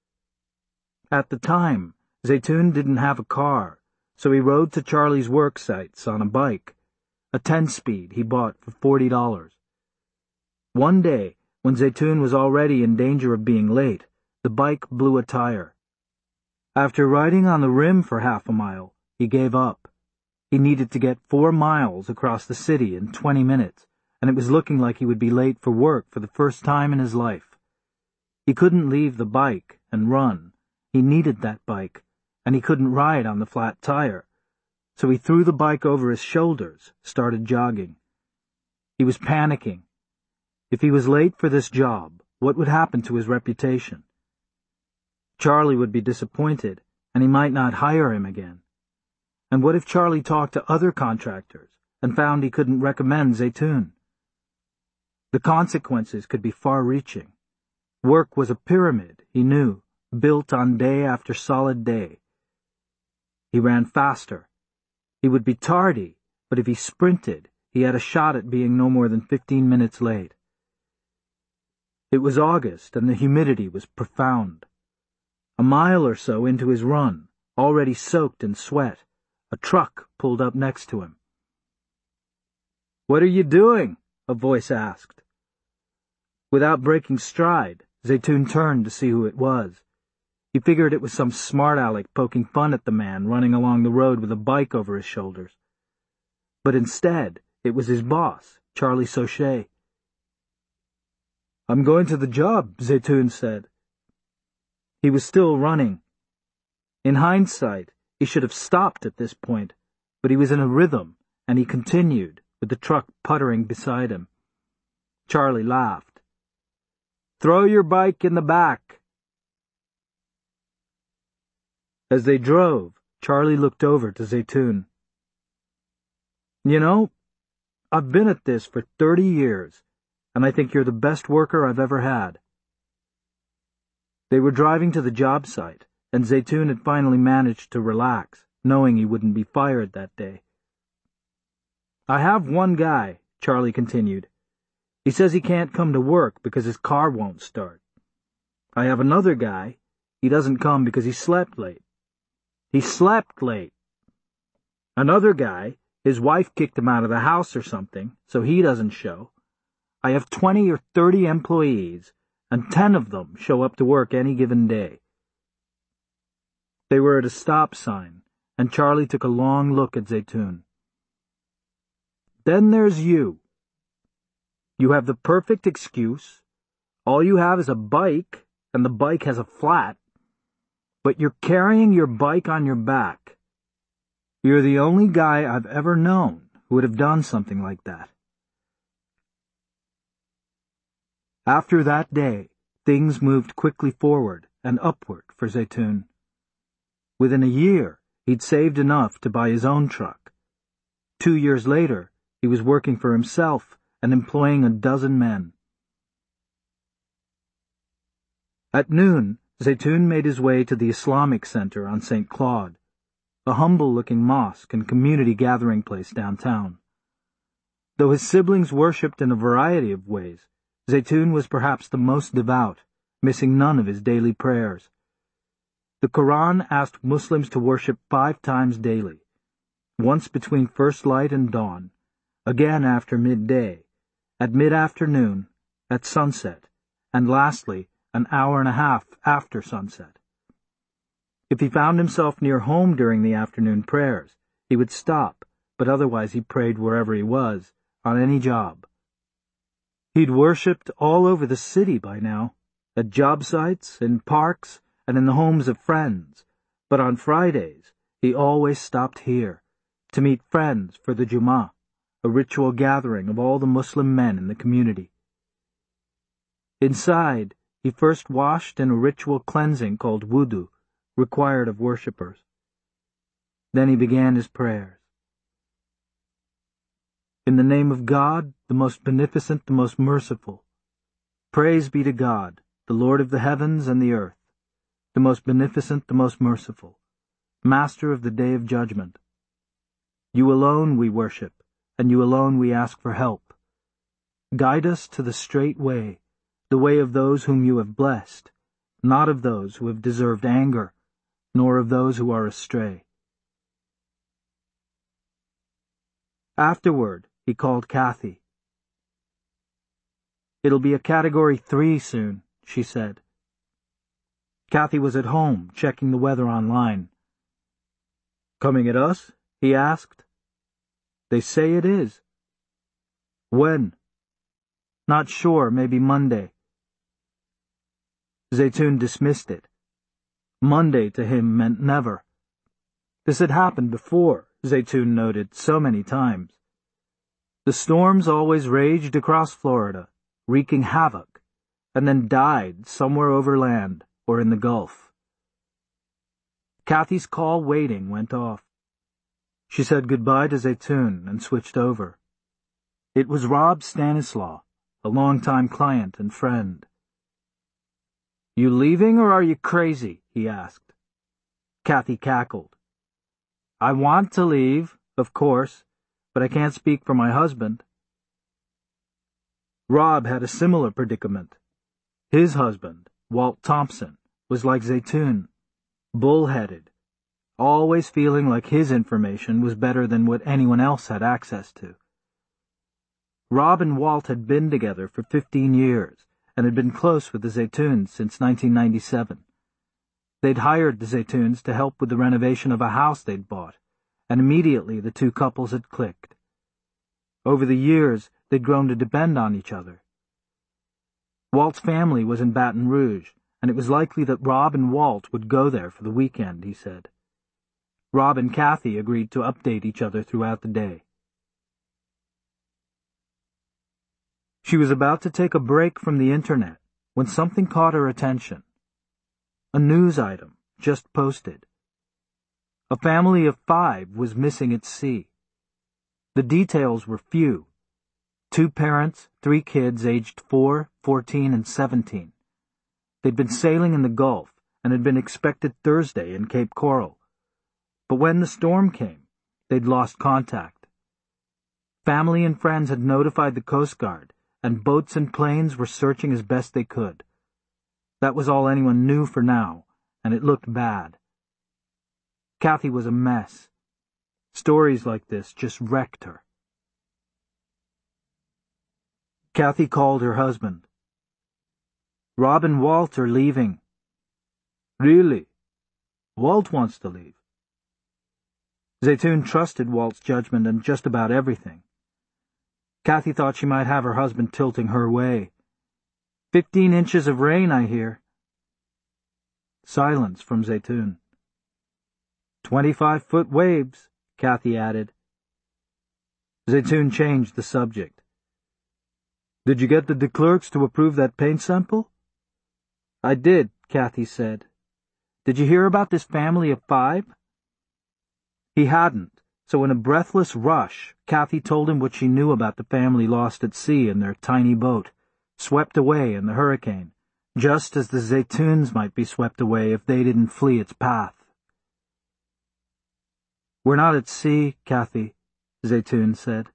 Speaker 3: At the time, Zeytun didn't have a car, so he rode to Charlie's work sites on a bike, a 10-speed he bought for $40. One day, when Zeytun was already in danger of being late, the bike blew a tire. After riding on the rim for half a mile, he gave up. He needed to get 4 miles across the city in 20 minutes, and it was looking like he would be late for work for the first time in his life. He couldn't leave the bike and run. He needed that bike, and he couldn't ride on the flat tire. So he threw the bike over his shoulders, started jogging. He was panicking. If he was late for this job, what would happen to his reputation? Charlie would be disappointed, and he might not hire him again. And what if Charlie talked to other contractors and found he couldn't recommend Zeytun? The consequences could be far-reaching. Work was a pyramid, he knew, built on day after solid day. He ran faster. He would be tardy, but if he sprinted, he had a shot at being no more than 15 minutes late. It was August, and the humidity was profound. A mile or so into his run, already soaked in sweat, a truck pulled up next to him. "What are you doing?" a voice asked. Without breaking stride, Zeytun turned to see who it was. He figured it was some smart aleck poking fun at the man running along the road with a bike over his shoulders. But instead, it was his boss, Charlie Sauché. "I'm going to the job," Zeytun said. He was still running. In hindsight, he should have stopped at this point, but he was in a rhythm, and he continued, with the truck puttering beside him. Charlie laughed. "Throw your bike in the back." As they drove, Charlie looked over to Zeytun. "You know, I've been at this for 30 years, and I think you're the best worker I've ever had." They were driving to the job site, and Zeytun had finally managed to relax, knowing he wouldn't be fired that day. "I have one guy," Charlie continued. "He says he can't come to work because his car won't start. I have another guy. He doesn't come because he slept late. He slept late. Another guy, his wife kicked him out of the house or something, so he doesn't show. I have 20 or 30 employees, and 10 of them show up to work any given day." They were at a stop sign, and Charlie took a long look at Zeytun. "Then there's you. You have the perfect excuse. All you have is a bike, and the bike has a flat. But you're carrying your bike on your back. You're the only guy I've ever known who would have done something like that." After that day, things moved quickly forward and upward for Zeytun. Within a year, he'd saved enough to buy his own truck. 2 years later, he was working for himself and employing a dozen men. At noon, Zeytun made his way to the Islamic Center on St. Claude. a humble-looking mosque and community gathering place downtown. Though his siblings worshipped in a variety of ways, Zaytun was perhaps the most devout, missing none of his daily prayers. The Quran asked Muslims to worship 5 times daily, once between first light and dawn, again after midday, at mid-afternoon, at sunset, and lastly, an hour and a half after sunset. If he found himself near home during the afternoon prayers, he would stop, but otherwise he prayed wherever he was, on any job. He'd worshipped all over the city by now, at job sites, in parks, and in the homes of friends, but on Fridays he always stopped here, to meet friends for the Jummah, a ritual gathering of all the Muslim men in the community. Inside, he first washed in a ritual cleansing called wudu, required of worshippers. Then he began his prayers. In the name of God, the most beneficent, the most merciful. Praise be to God, the Lord of the heavens and the earth, the most beneficent, the most merciful, Master of the day of judgment. You alone we worship, and you alone we ask for help. Guide us to the straight way, the way of those whom you have blessed, not of those who have deserved anger, nor of those who are astray. Afterward, he called Kathy. It'll be a Category 3 soon, she said. Kathy was at home, checking the weather online. Coming at us? He asked. They say it is. When? Not sure, maybe Monday. Zaytun dismissed it. Monday to him meant never. This had happened before, Zaytun noted, so many times. The storms always raged across Florida, wreaking havoc, and then died somewhere over land or in the Gulf. Kathy's call waiting went off. She said goodbye to Zaytun and switched over. It was Rob Stanislaw, a longtime client and friend. You leaving or are you crazy? He asked. Kathy cackled. I want to leave, of course, but I can't speak for my husband. Rob had a similar predicament. His husband, Walt Thompson, was like Zaytun, bullheaded, always feeling like his information was better than what anyone else had access to. Rob and Walt had been together for 15 years and had been close with the Zaytuns since 1997. They'd hired the Zaytuns to help with the renovation of a house they'd bought, and immediately the two couples had clicked. Over the years, they'd grown to depend on each other. Walt's family was in Baton Rouge, and it was likely that Rob and Walt would go there for the weekend, he said. Rob and Kathy agreed to update each other throughout the day. She was about to take a break from the internet when something caught her attention. A news item, just posted. A family of 5 was missing at sea. The details were few. 2 parents, 3 kids aged 4, 14, and 17. They'd been sailing in the Gulf and had been expected Thursday in Cape Coral. But when the storm came, they'd lost contact. Family and friends had notified the Coast Guard, and boats and planes were searching as best they could. That was all anyone knew for now, and it looked bad. Kathy was a mess. Stories like this just wrecked her. Kathy called her husband. Rob and Walt are leaving. Really? Walt wants to leave. Zaytun trusted Walt's judgment on just about everything. Kathy thought she might have her husband tilting her way. 15 inches of rain, I hear. Silence from Zaytun. 25-foot waves, Kathy added. Zaytun changed the subject. Did you get the clerks to approve that paint sample? I did, Kathy said. Did you hear about this family of 5? He hadn't, so in a breathless rush, Kathy told him what she knew about the family lost at sea in their tiny boat, swept away in the hurricane, just as the Zaytuns might be swept away if they didn't flee its path. "We're not at sea, Kathy," Zaytoun said.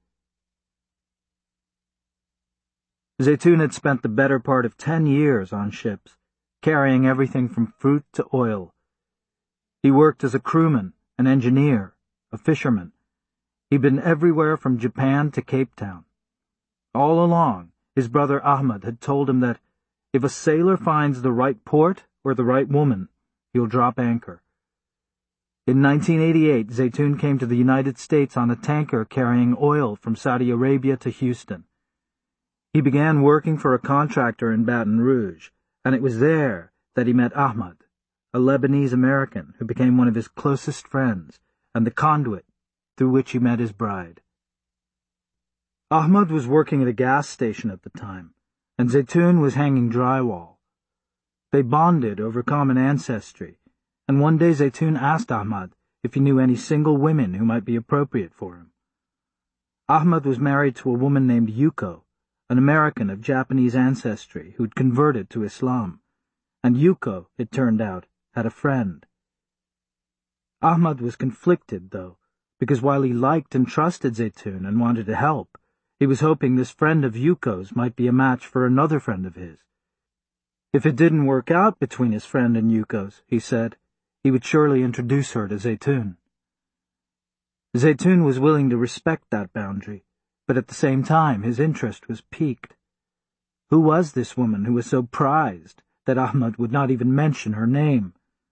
Speaker 3: Zaytoun had spent the better part of 10 years on ships, carrying everything from fruit to oil. He worked as a crewman, an engineer, a fisherman. He'd been everywhere from Japan to Cape Town. All along, his brother Ahmad had told him that if a sailor finds the right port or the right woman, he'll drop anchor. In 1988, Zaytoun came to the United States on a tanker carrying oil from Saudi Arabia to Houston. He began working for a contractor in Baton Rouge, and it was there that he met Ahmad, a Lebanese-American who became one of his closest friends and the conduit through which he met his bride. Ahmad was working at a gas station at the time, and Zaytoun was hanging drywall. They bonded over common ancestry, and one day Zaytoun asked Ahmad if he knew any single women who might be appropriate for him. Ahmad was married to a woman named Yuko, an American of Japanese ancestry who'd converted to Islam, and Yuko, it turned out, had a friend. Ahmad was conflicted, though, because while he liked and trusted Zaytoun and wanted to help, he was hoping this friend of Yuko's might be a match for another friend of his. If it didn't work out between his friend and Yuko's, he said, he would surely introduce her to Zaytoun. Zaytoun was willing to respect that boundary, but at the same time his interest was piqued. Who was this woman who was so prized that Ahmad would not even mention her name?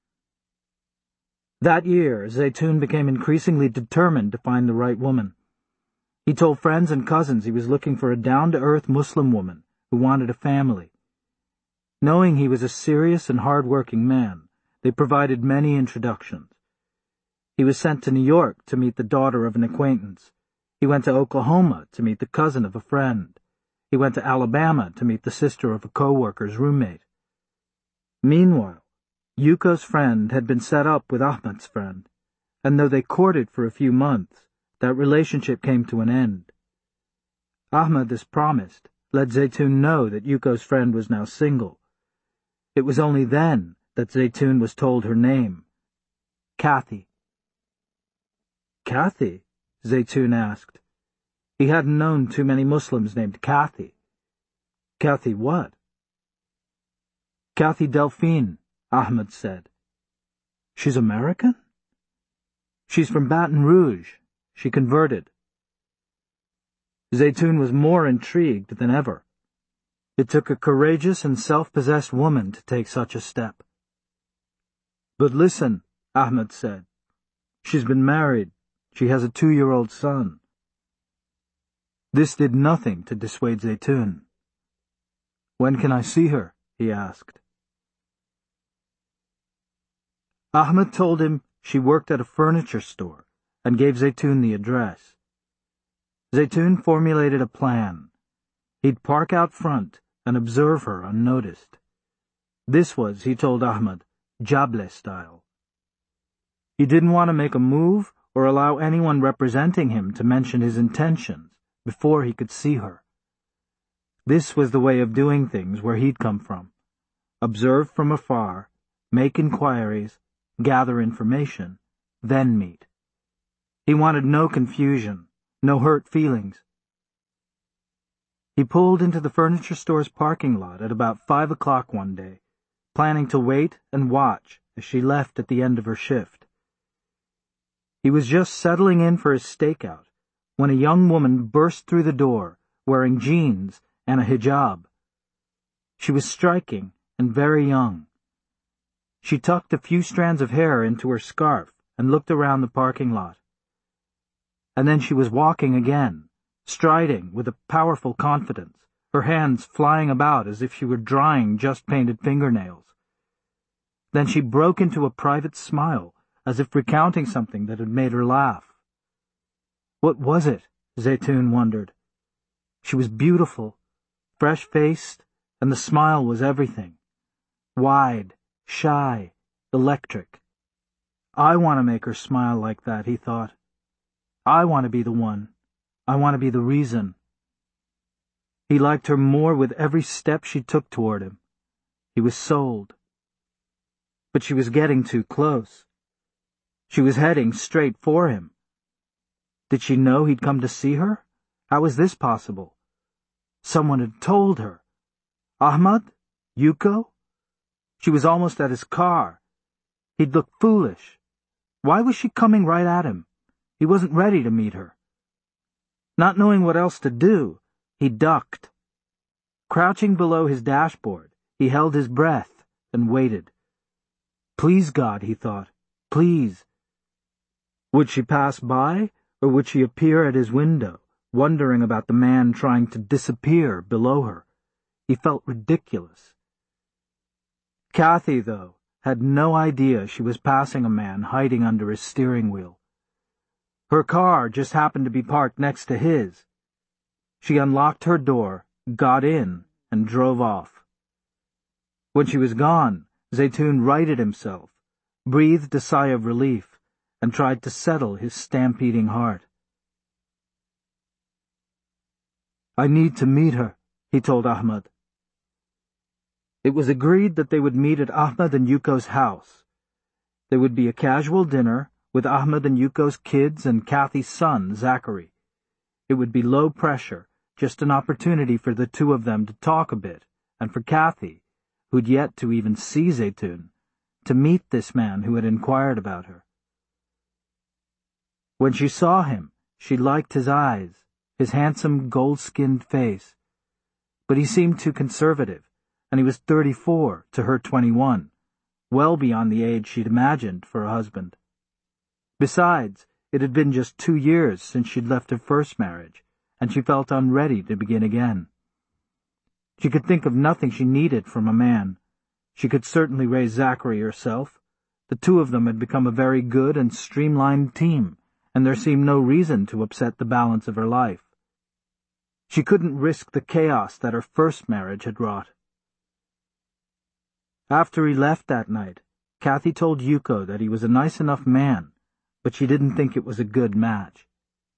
Speaker 3: That year, Zaytoun became increasingly determined to find the right woman. He told friends and cousins he was looking for a down-to-earth Muslim woman who wanted a family. Knowing he was a serious and hard-working man, they provided many introductions. He was sent to New York to meet the daughter of an acquaintance. He went to Oklahoma to meet the cousin of a friend. He went to Alabama to meet the sister of a co-worker's roommate. Meanwhile, Yuko's friend had been set up with Ahmad's friend, and though they courted for a few months, that relationship came to an end. Ahmad, as promised, let Zaytoun know that Yuko's friend was now single. It was only then that Zaytoun was told her name. Kathy. Kathy? Zaytoun asked. He hadn't known too many Muslims named Kathy. Kathy what? Kathy Delphine, Ahmad said. She's American? She's from Baton Rouge. She converted. Zaytoun was more intrigued than ever. It took a courageous and self-possessed woman to take such a step. But listen, Ahmad said. She's been married. She has a 2-year-old son. This did nothing to dissuade Zaytoun. When can I see her? He asked. Ahmad told him she worked at a furniture store and gave Zaytoun the address. Zaytoun formulated a plan. He'd park out front and observe her unnoticed. This was, he told Ahmad, Jable style. He didn't want to make a move or allow anyone representing him to mention his intentions before he could see her. This was the way of doing things where he'd come from. Observe from afar, make inquiries, gather information, then meet. He wanted no confusion, no hurt feelings. He pulled into the furniture store's parking lot at about 5 o'clock one day, planning to wait and watch as she left at the end of her shift. He was just settling in for his stakeout when a young woman burst through the door, wearing jeans and a hijab. She was striking and very young. She tucked a few strands of hair into her scarf and looked around the parking lot. And then she was walking again, striding with a powerful confidence, her hands flying about as if she were drying just-painted fingernails. Then she broke into a private smile, as if recounting something that had made her laugh. What was it? Zaytoun wondered. She was beautiful, fresh-faced, and the smile was everything. Wide, shy, electric. I want to make her smile like that, he thought. I want to be the one. I want to be the reason. He liked her more with every step she took toward him. He was sold. But she was getting too close. She was heading straight for him. Did she know he'd come to see her? How was this possible? Someone had told her. Ahmad? Yuko? She was almost at his car. He'd looked foolish. Why was she coming right at him? He wasn't ready to meet her. Not knowing what else to do, he ducked. Crouching below his dashboard, he held his breath and waited. Please, God, he thought. Please. Would she pass by, or would she appear at his window, wondering about the man trying to disappear below her? He felt ridiculous. Kathy, though, had no idea she was passing a man hiding under his steering wheel. Her car just happened to be parked next to his. She unlocked her door, got in, and drove off. When she was gone, Zeytun righted himself, breathed a sigh of relief, and tried to settle his stampeding heart. I need to meet her, he told Ahmad. It was agreed that they would meet at Ahmad and Yuko's house. There would be a casual dinner with Ahmad and Yuko's kids and Kathy's son, Zachary. It would be low pressure, just an opportunity for the two of them to talk a bit, and for Kathy, who'd yet to even see Zeytun, to meet this man who had inquired about her. When she saw him, she liked his eyes, his handsome gold-skinned face. But he seemed too conservative, and he was 34 to her 21, well beyond the age she'd imagined for a husband. Besides, it had been just 2 years since she'd left her first marriage, and she felt unready to begin again. She could think of nothing she needed from a man. She could certainly raise Zachary herself. The two of them had become a very good and streamlined team, and there seemed no reason to upset the balance of her life. She couldn't risk the chaos that her first marriage had wrought. After he left that night, Kathy told Yuko that he was a nice enough man, but she didn't think it was a good match.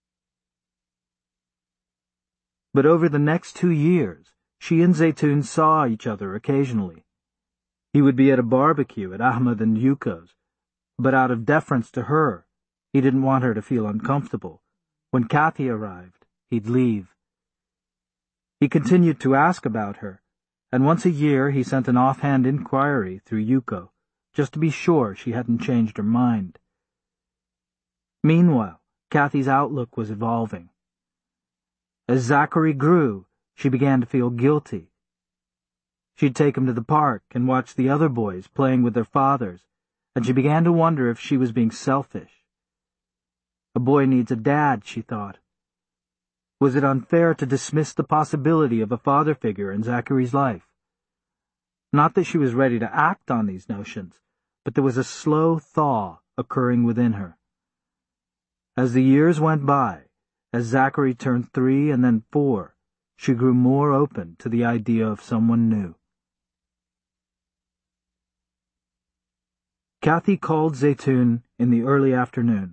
Speaker 3: But over the next 2 years, she and Zeytun saw each other occasionally. He would be at a barbecue at Ahmad and Yuko's, but out of deference to her, he didn't want her to feel uncomfortable. When Kathy arrived, he'd leave. He continued to ask about her, and once a year he sent an offhand inquiry through Yuko, just to be sure she hadn't changed her mind. Meanwhile, Kathy's outlook was evolving. As Zachary grew, she began to feel guilty. She'd take him to the park and watch the other boys playing with their fathers, and she began to wonder if she was being selfish. A boy needs a dad, she thought. Was it unfair to dismiss the possibility of a father figure in Zachary's life? Not that she was ready to act on these notions, but there was a slow thaw occurring within her. As the years went by, as Zachary turned 3 and then 4, she grew more open to the idea of someone new. Kathy called Zeytun in the early afternoon.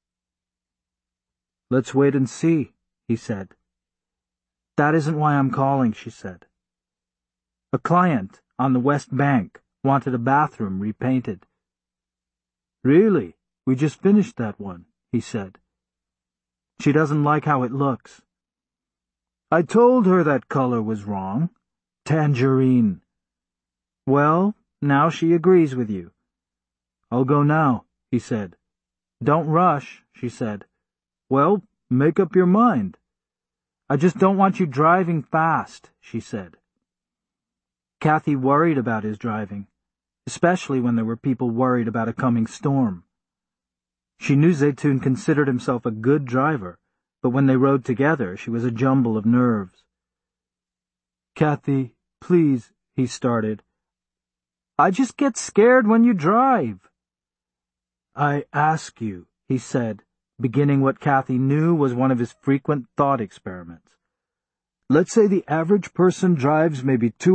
Speaker 3: Let's wait and see, he said. That isn't why I'm calling, she said. A client on the West Bank wanted a bathroom repainted. Really? We just finished that one, he said. She doesn't like how it looks. I told her that color was wrong. Tangerine. Well, now she agrees with you. I'll go now, he said. Don't rush, she said. Well, make up your mind. I just don't want you driving fast, she said. Kathy worried about his driving, especially when there were people worried about a coming storm. She knew Zeytun considered himself a good driver, but when they rode together, she was a jumble of nerves. Kathy, please, he started. I just get scared when you drive. I ask you, he said, beginning what Kathy knew was one of his frequent thought experiments. Let's say the average person drives maybe 2